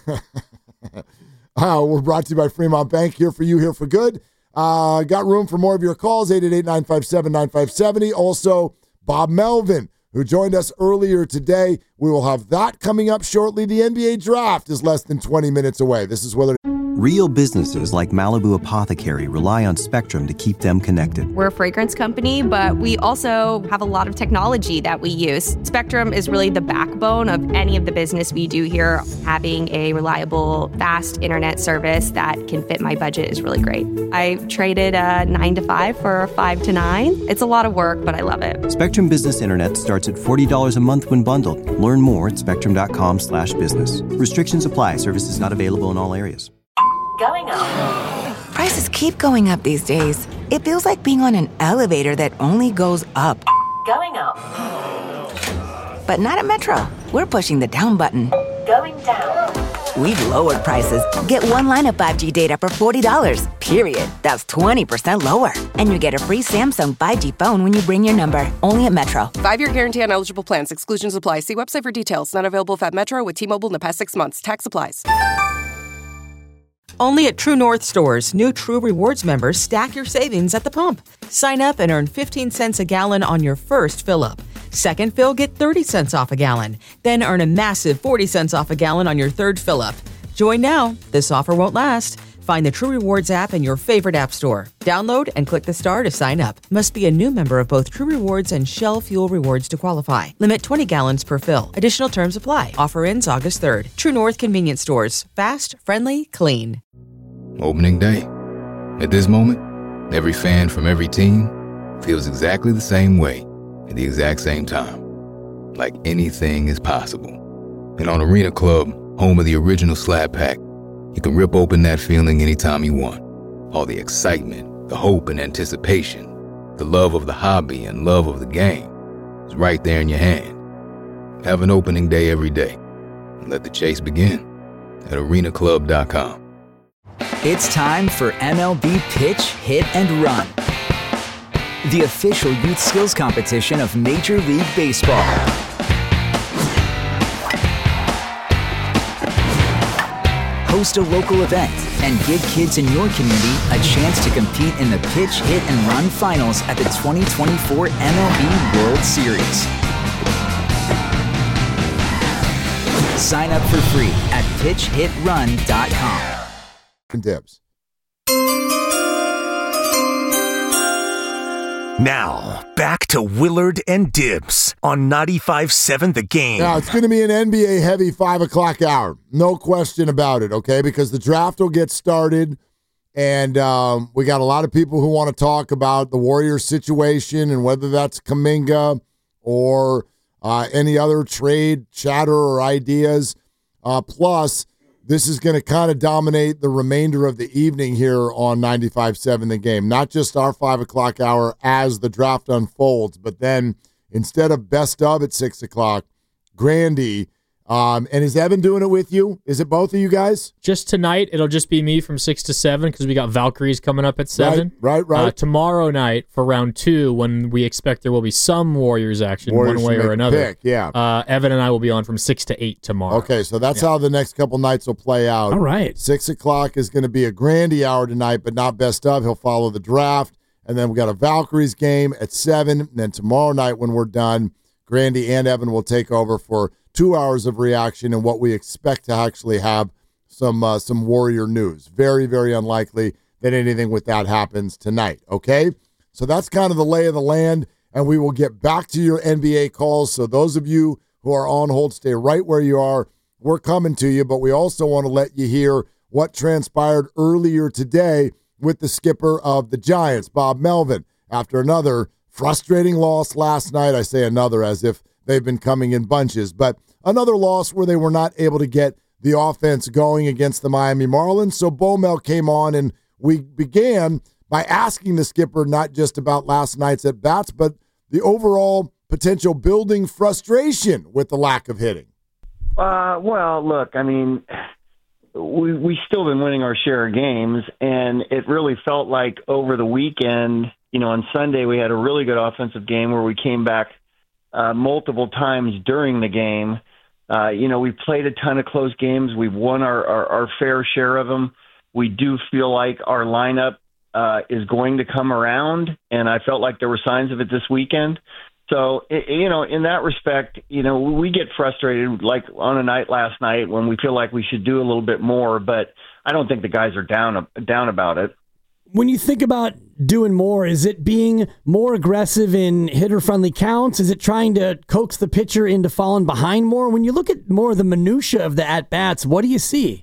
Uh, we're brought to you by Fremont Bank, here for you, here for good. Uh, got room for more of your calls, eight eight eight, nine five seven, nine five seven zero. Also, Bob Melvin, who joined us earlier today. We will have that coming up shortly. The N B A draft is less than twenty minutes away. This is whether... Real businesses like Malibu Apothecary rely on Spectrum to keep them connected. We're a fragrance company, but we also have a lot of technology that we use. Spectrum is really the backbone of any of the business we do here. Having a reliable, fast internet service that can fit my budget is really great. I traded a nine to five for a five to nine. It's a lot of work, but I love it. Spectrum Business Internet starts at forty dollars a month when bundled. Learn more at spectrum.com slash business. Restrictions apply. Services not available in all areas. Going up. Prices keep going up these days. It feels like being on an elevator that only goes up. Going up. But not at Metro. We're pushing the down button. Going down. We've lowered prices. Get one line of five G data for forty dollars, period. That's twenty percent lower. And you get a free Samsung five G phone when you bring your number. Only at Metro. Five-year guarantee on eligible plans. Exclusions apply. See website for details. Not available if at Metro with T-Mobile in the past six months. Tax applies. Only at True North stores, new True Rewards members stack your savings at the pump. Sign up and earn fifteen cents a gallon on your first fill-up. Second fill, get thirty cents off a gallon. Then earn a massive forty cents off a gallon on your third fill-up. Join now. This offer won't last. Find the True Rewards app in your favorite app store. Download and click the star to sign up. Must be a new member of both True Rewards and Shell Fuel Rewards to qualify. Limit twenty gallons per fill. Additional terms apply. Offer ends August third. True North Convenience Stores. Fast, friendly, clean. Opening day. At this moment, every fan from every team feels exactly the same way at the exact same time. Like anything is possible. And on Arena Club, home of the original Slab Pack, you can rip open that feeling anytime you want. All the excitement, the hope and anticipation, the love of the hobby and love of the game is right there in your hand. Have an opening day every day. And let the chase begin at arena club dot com. It's time for M L B Pitch, Hit, and Run, the official youth skills competition of Major League Baseball. Host a local event and give kids in your community a chance to compete in the Pitch, Hit, and Run finals at the twenty twenty-four M L B World Series. Sign up for free at pitch hit run dot com. Dibs. Now, back to Willard and Dibs on ninety-five point seven The Game. Now, it's going to be an N B A heavy five o'clock hour. No question about it, okay? Because the draft will get started, and um, we got a lot of people who want to talk about the Warriors situation and whether that's Kuminga or uh, any other trade chatter or ideas. Uh, plus, this is going to kind of dominate the remainder of the evening here on ninety-five point seven The Game. Not just our five o'clock hour as the draft unfolds, but then instead of best of at six o'clock, Grandy. Um, and is Evan doing it with you? Is it both of you guys? Just tonight, it'll just be me from six to seven because we got Valkyries coming up at seven. Right, right, right. Uh, tomorrow night for round two, when we expect there will be some Warriors action Warriors one way or another. Pick, yeah. Uh, Evan and I will be on from six to eight tomorrow. Okay, so that's yeah. how the next couple nights will play out. All right. Six o'clock is going to be a Grandy hour tonight, but not best of. He'll follow the draft. And then we got a Valkyries game at seven. And then tomorrow night when we're done, Grandy and Evan will take over for two hours of reaction and what we expect to actually have some uh, some Warrior news. Very, very unlikely that anything with that happens tonight, okay? So that's kind of the lay of the land, and we will get back to your N B A calls. So those of you who are on hold, stay right where you are. We're coming to you, but we also want to let you hear what transpired earlier today with the skipper of the Giants, Bob Melvin, after another frustrating loss last night. I say another as if they've been coming in bunches, but another loss where they were not able to get the offense going against the Miami Marlins. So Bo Mel came on, and we began by asking the skipper not just about last night's at-bats, but the overall potential building frustration with the lack of hitting. Uh, well, look, I mean, we we still been winning our share of games, and it really felt like over the weekend, you know, on Sunday we had a really good offensive game where we came back Uh, multiple times during the game. Uh, you know, we played a ton of close games. We've won our, our, our fair share of them. We do feel like our lineup uh, is going to come around, and I felt like there were signs of it this weekend. So, it, you know, in that respect, you know, we get frustrated like on a night last night when we feel like we should do a little bit more. But I don't think the guys are down down about it. When you think about doing more, is it being more aggressive in hitter-friendly counts? Is it trying to coax the pitcher into falling behind more? When you look at more of the minutia of the at-bats, what do you see?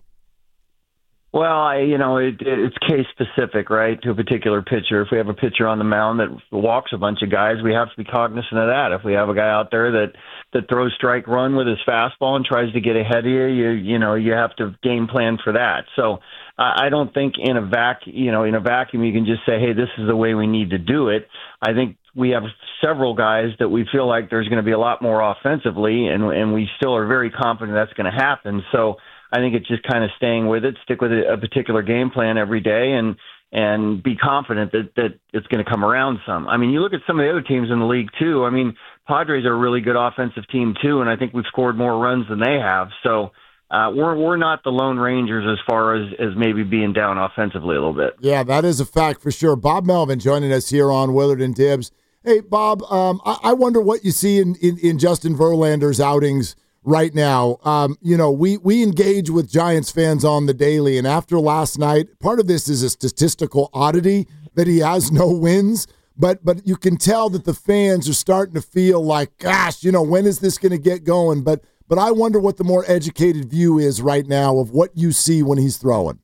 Well, I, you know, it, it's case specific, right, to a particular pitcher. If we have a pitcher on the mound that walks a bunch of guys, we have to be cognizant of that. If we have a guy out there that, that throws strike run with his fastball and tries to get ahead of you, you, you know, you have to game plan for that. So I don't think in a vac, you know, in a vacuum you can just say, hey, this is the way we need to do it. I think we have several guys that we feel like there's going to be a lot more offensively, and and we still are very confident that's going to happen. So I think it's just kind of staying with it, stick with a, a particular game plan every day, and and be confident that, that it's going to come around some. I mean, you look at some of the other teams in the league, too. I mean, Padres are a really good offensive team, too, and I think we've scored more runs than they have. So uh, we're we're not the Lone Rangers as far as, as maybe being down offensively a little bit. Yeah, that is a fact for sure. Bob Melvin joining us here on Willard and Dibs. Hey, Bob, um, I, I wonder what you see in, in, in Justin Verlander's outings right now. Um, you know, we, we engage with Giants fans on the daily, and after last night, part of this is a statistical oddity that he has no wins, but but you can tell that the fans are starting to feel like, gosh, you know, when is this going to get going? But but I wonder what the more educated view is right now of what you see when he's throwing.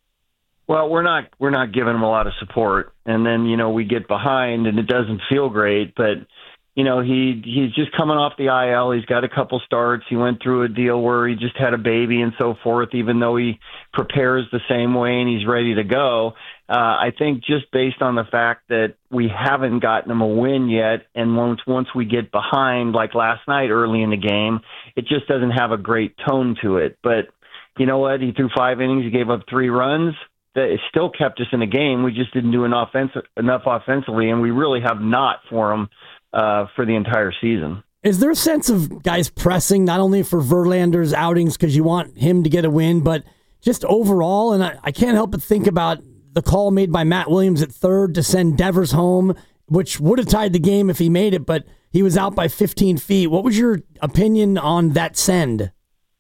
Well, we're not we're not giving him a lot of support, and then, you know, we get behind, and it doesn't feel great, but you know, he he's just coming off the I L. He's got a couple starts. He went through a deal where he just had a baby and so forth, even though he prepares the same way and he's ready to go. Uh, I think just based on the fact that we haven't gotten him a win yet, and once once we get behind, like last night early in the game, it just doesn't have a great tone to it. But you know what? He threw five innings. He gave up three runs. That it still kept us in the game. We just didn't do enough, offens- enough offensively, and we really have not for him uh, for the entire season. Is there a sense of guys pressing not only for Verlander's outings because you want him to get a win, but just overall? And I, I can't help but think about the call made by Matt Williams at third to send Devers home, which would have tied the game if he made it, but he was out by fifteen feet. What was your opinion on that send?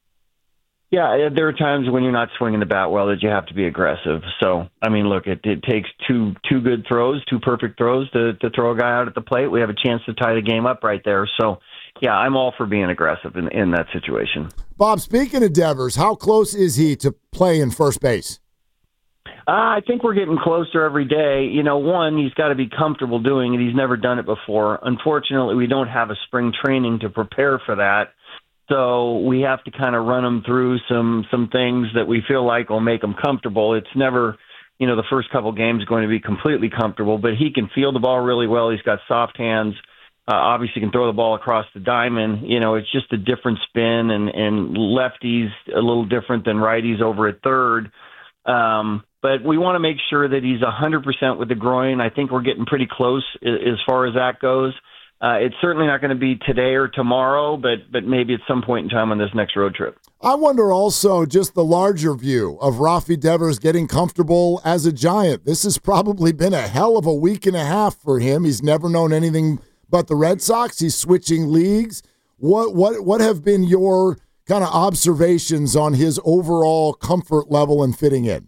Yeah, there are times when you're not swinging the bat well that you have to be aggressive. So, I mean, look, it, it takes two two good throws, two perfect throws to, to throw a guy out at the plate. We have a chance to tie the game up right there. So, yeah, I'm all for being aggressive in, in that situation. Bob, speaking of Devers, how close is he to playing first base? Uh, I think we're getting closer every day. You know, one, he's got to be comfortable doing it. He's never done it before. Unfortunately, we don't have a spring training to prepare for that. So we have to kind of run him through some some things that we feel like will make him comfortable. It's never, you know, the first couple games going to be completely comfortable, but he can feel the ball really well. He's got soft hands. Uh, obviously can throw the ball across the diamond. You know, it's just a different spin, and, and lefties a little different than righties over at third. Um, but we want to make sure that he's one hundred percent with the groin. I think we're getting pretty close as far as that goes. Uh, it's certainly not going to be today or tomorrow, but but maybe at some point in time on this next road trip. I wonder also just the larger view of Rafi Devers getting comfortable as a Giant. This has probably been a hell of a week and a half for him. He's never known anything but the Red Sox. He's switching leagues. What what what have been your kind of observations on his overall comfort level and fitting in?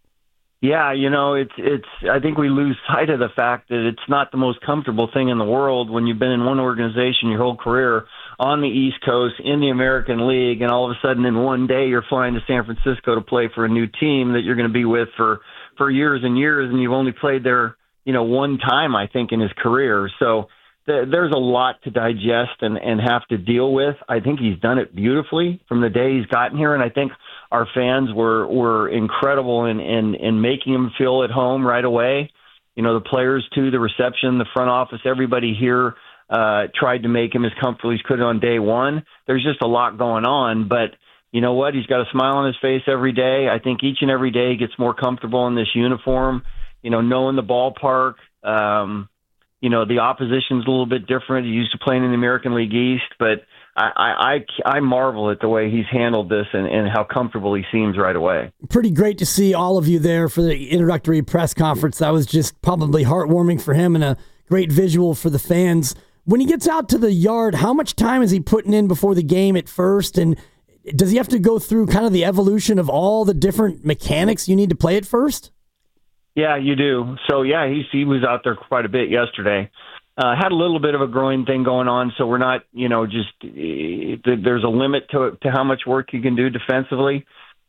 Yeah, you know, it's it's. I think we lose sight of the fact that it's not the most comfortable thing in the world when you've been in one organization your whole career on the East Coast in the American League, and all of a sudden in one day you're flying to San Francisco to play for a new team that you're going to be with for for years and years, and you've only played there, you know, one time I think in his career. So th- there's a lot to digest and and have to deal with. I think he's done it beautifully from the day he's gotten here, and I think our fans were, were incredible in, in, in making him feel at home right away. You know, the players, too, the reception, the front office, everybody here uh, tried to make him as comfortable as he could on day one. There's just a lot going on. But you know what? He's got a smile on his face every day. I think each and every day he gets more comfortable in this uniform, you know, knowing the ballpark. Um, you know, the opposition's a little bit different. He's used to playing in the American League East, but I, I, I marvel at the way he's handled this and, and how comfortable he seems right away. Pretty great to see all of you there for the introductory press conference. That was just probably heartwarming for him and a great visual for the fans. When he gets out to the yard, how much time is he putting in before the game at first? And does he have to go through kind of the evolution of all the different mechanics you need to play at first? Yeah, you do. So, yeah, he, he was out there quite a bit yesterday. Uh, had a little bit of a groin thing going on, so we're not, you know, just uh, there's a limit to to how much work you can do defensively.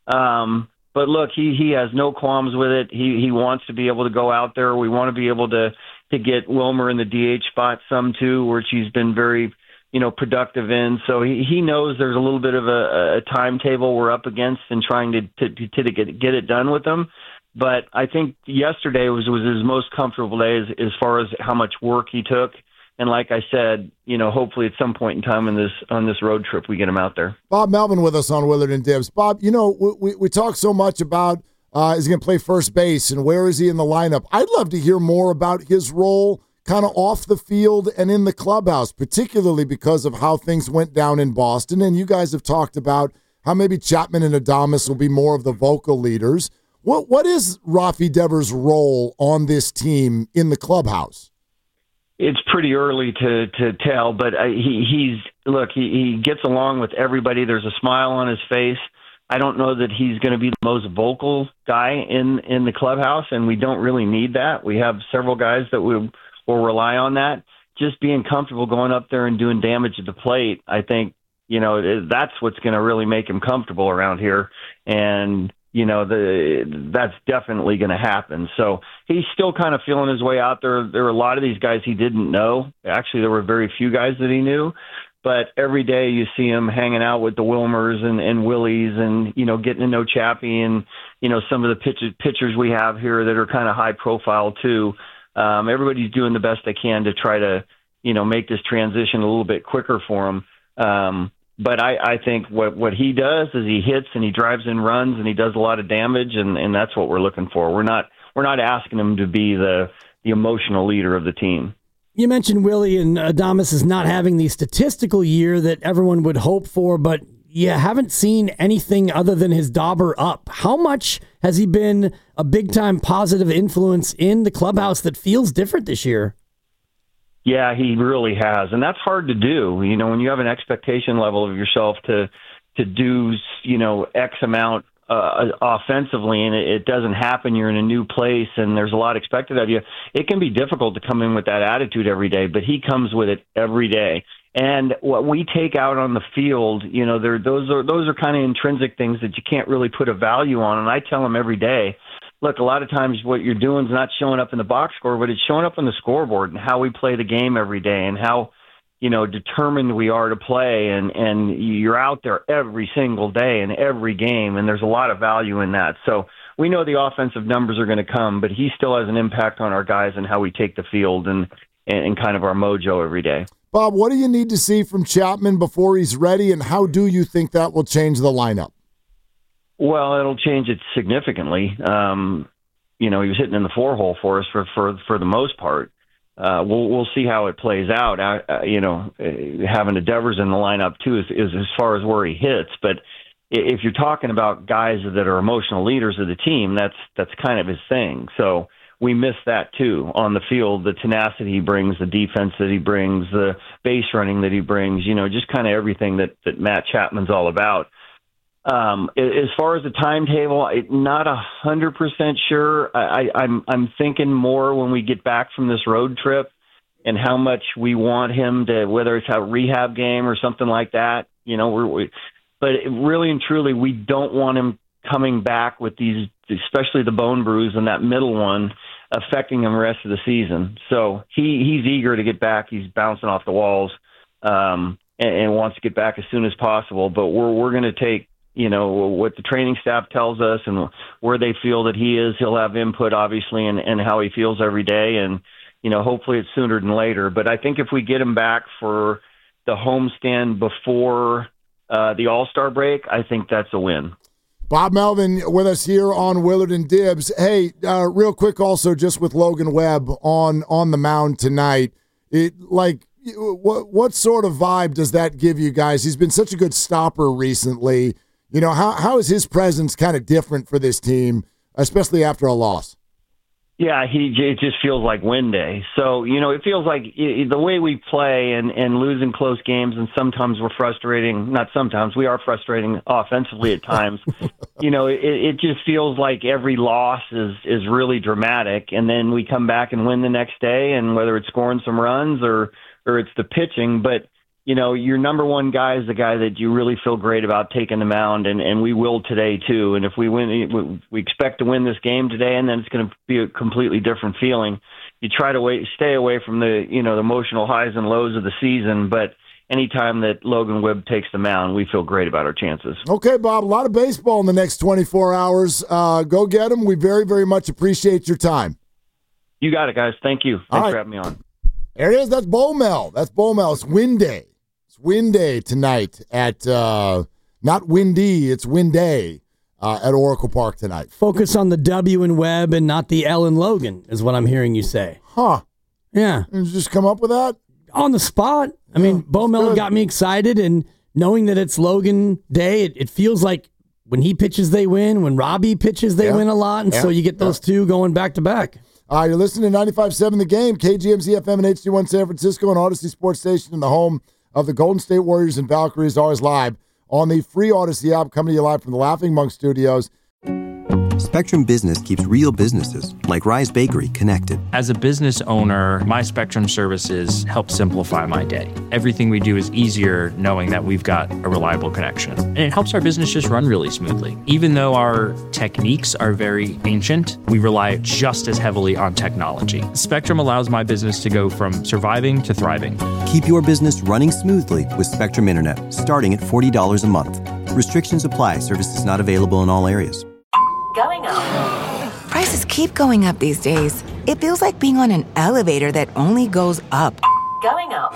Um, but look, he, he has no qualms with it. He he wants to be able to go out there. We want to be able to to get Wilmer in the D H spot some too, where she's been very, you know, productive in. So he, he knows there's a little bit of a, a timetable we're up against and trying to to, to, to get get it done with them. But I think yesterday was, was his most comfortable day as, as far as how much work he took. And like I said, you know, hopefully at some point in time in this on this road trip, we get him out there. Bob Melvin with us on Willard and Dibs. Bob, you know, we, we talk so much about uh, is he going to play first base and where is he in the lineup? I'd love to hear more about his role kind of off the field and in the clubhouse, particularly because of how things went down in Boston. And you guys have talked about how maybe Chapman and Adames will be more of the vocal leaders. What What is Rafi Devers' role on this team in the clubhouse? It's pretty early to, to tell, but uh, he, he's look. He, he gets along with everybody. There's a smile on his face. I don't know that he's going to be the most vocal guy in, in the clubhouse, and we don't really need that. We have several guys that we will rely on that. Just being comfortable going up there and doing damage at the plate, I think, you know, that's what's going to really make him comfortable around here. And you know, the that's definitely going to happen. So he's still kind of feeling his way out there. There were a lot of these guys he didn't know. Actually, there were very few guys that he knew. But every day you see him hanging out with the Wilmers and, and Willies and, you know, getting to know Chappie and, you know, some of the pitch, pitchers we have here that are kind of high profile too. Um, everybody's doing the best they can to try to, you know, make this transition a little bit quicker for him. Um, But I, I think what, what he does is he hits and he drives in runs and he does a lot of damage, and, and that's what we're looking for. We're not we're not asking him to be the the emotional leader of the team. You mentioned Willie and Adames is not having the statistical year that everyone would hope for, but you haven't seen anything other than his dauber up. How much has he been a big-time positive influence in the clubhouse that feels different this year? Yeah, he really has. And that's hard to do. You know, when you have an expectation level of yourself to to do, you know, X amount uh, offensively and it, it doesn't happen, you're in a new place and there's a lot expected of you, it can be difficult to come in with that attitude every day, but he comes with it every day. And what we take out on the field, you know, there those are those are kind of intrinsic things that you can't really put a value on. And I tell him every day, look, a lot of times what you're doing is not showing up in the box score, but it's showing up on the scoreboard and how we play the game every day and how, you know, determined we are to play. And, and you're out there every single day in every game, and there's a lot of value in that. So we know the offensive numbers are going to come, but he still has an impact on our guys and how we take the field and, and kind of our mojo every day. Bob, what do you need to see from Chapman before he's ready, and how do you think that will change the lineup? Well, it'll change it significantly. Um, you know, he was hitting in the four hole for us for for, for the most part. Uh, we'll we'll see how it plays out. Uh, you know, having a Devers in the lineup too is, is as far as where he hits. But if you're talking about guys that are emotional leaders of the team, that's that's kind of his thing. So we miss that too on the field. The tenacity he brings, the defense that he brings, the base running that he brings. You know, just kind of everything that that Matt Chapman's all about. Um, as far as the timetable, not a hundred percent sure. I, I, I'm I'm thinking more when we get back from this road trip and how much we want him to, whether it's a rehab game or something like that. You know, we're, we, but really and truly, we don't want him coming back with these, especially the bone bruise and that middle one, affecting him the rest of the season. So he he's eager to get back. He's bouncing off the walls um, and, and wants to get back as soon as possible. But we're we're going to take, you know, what the training staff tells us and where they feel that he is. He'll have input, obviously, and and how he feels every day. And, you know, hopefully it's sooner than later. But I think if we get him back for the homestand before uh, the All-Star break, I think that's a win. Bob Melvin with us here on Willard and Dibs. Hey, uh, real quick also just with Logan Webb on, on the mound tonight. It like what what sort of vibe does that give you guys? He's been such a good stopper recently. You know, how how is his presence kind of different for this team, especially after a loss? Yeah, he it just feels like win day. So, you know, it feels like the way we play and, and losing close games, and sometimes we're frustrating, not sometimes, we are frustrating offensively at times. You know, it, it just feels like every loss is, is really dramatic, and then we come back and win the next day, and whether it's scoring some runs or, or it's the pitching, but you know, your number one guy is the guy that you really feel great about taking the mound, and, and we will today too. And if we win, we expect to win this game today, and then it's going to be a completely different feeling. You try to wait, stay away from the, you know, the emotional highs and lows of the season, but anytime that Logan Webb takes the mound, we feel great about our chances. Okay, Bob, a lot of baseball in the next twenty-four hours. Uh, go get them. We very, very much appreciate your time. You got it, guys. Thank you. Thanks right. for having me on. There it is. That's Bomel. That's Bomel. It's win day. Win day tonight at, uh, not windy, it's win day uh, at Oracle Park tonight. Focus on the W in Webb and not the L in Logan, is what I'm hearing you say. Huh. Yeah. Did you just come up with that? On the spot. I yeah, mean, Bo Miller got me excited, and knowing that it's Logan Day, it, it feels like when he pitches, they win. When Robbie pitches, they yeah. win a lot, and yeah. so you get those yeah. two going back to back. Uh, you're listening to ninety-five point seven The Game, K G M Z F M and H D one San Francisco, and Odyssey Sports Station in the home of the Golden State Warriors and Valkyries, always live on the free Odyssey app, coming to you live from the Laughing Monk Studios. Spectrum Business keeps real businesses, like Rise Bakery, connected. As a business owner, my Spectrum services help simplify my day. Everything we do is easier knowing that we've got a reliable connection. And it helps our business just run really smoothly. Even though our techniques are very ancient, we rely just as heavily on technology. Spectrum allows my business to go from surviving to thriving. Keep your business running smoothly with Spectrum Internet, starting at forty dollars a month. Restrictions apply. Services not available in all areas. Going up. Prices keep going up these days. It feels like being on an elevator that only goes up. Going up.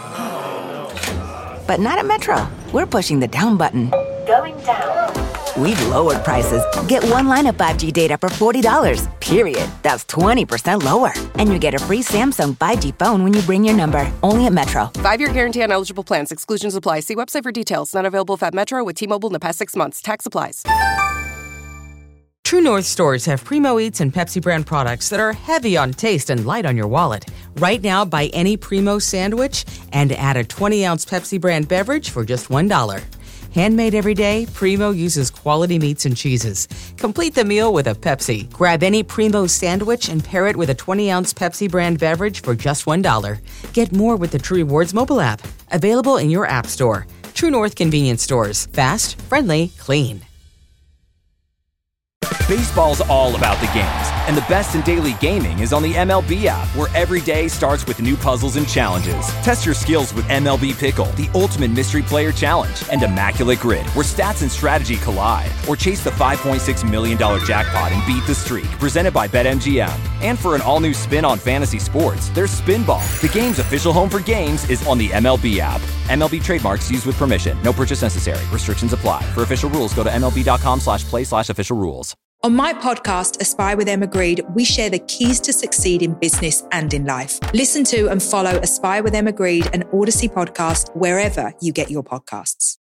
But not at Metro. We're pushing the down button. Going down. We've lowered prices. Get one line of five G data for forty dollars, period. That's twenty percent lower. And you get a free Samsung five G phone when you bring your number. Only at Metro. Five-year guarantee on eligible plans. Exclusions apply. See website for details. Not available at Metro with T-Mobile in the past six months. Tax applies. True North stores have Primo Eats and Pepsi brand products that are heavy on taste and light on your wallet. Right now, buy any Primo sandwich and add a twenty-ounce Pepsi brand beverage for just one dollar. Handmade every day, Primo uses quality meats and cheeses. Complete the meal with a Pepsi. Grab any Primo sandwich and pair it with a twenty-ounce Pepsi brand beverage for just one dollar. Get more with the True Rewards mobile app. Available in your app store. True North convenience stores. Fast, friendly, clean. Baseball's all about the games, and the best in daily gaming is on the M L B app, where every day starts with new puzzles and challenges. Test your skills with M L B Pickle, the ultimate mystery player challenge, and Immaculate Grid, where stats and strategy collide. Or chase the five point six million dollars jackpot and beat the streak, presented by BetMGM. And for an all-new spin on fantasy sports, there's Spinball. The game's official home for games is on the M L B app. M L B trademarks used with permission. No purchase necessary. Restrictions apply. For official rules, go to mlb.com slash play slash official rules. On my podcast, Aspire with Emma Greed, we share the keys to succeed in business and in life. Listen to and follow Aspire with Emma Greed, an Odyssey podcast, wherever you get your podcasts.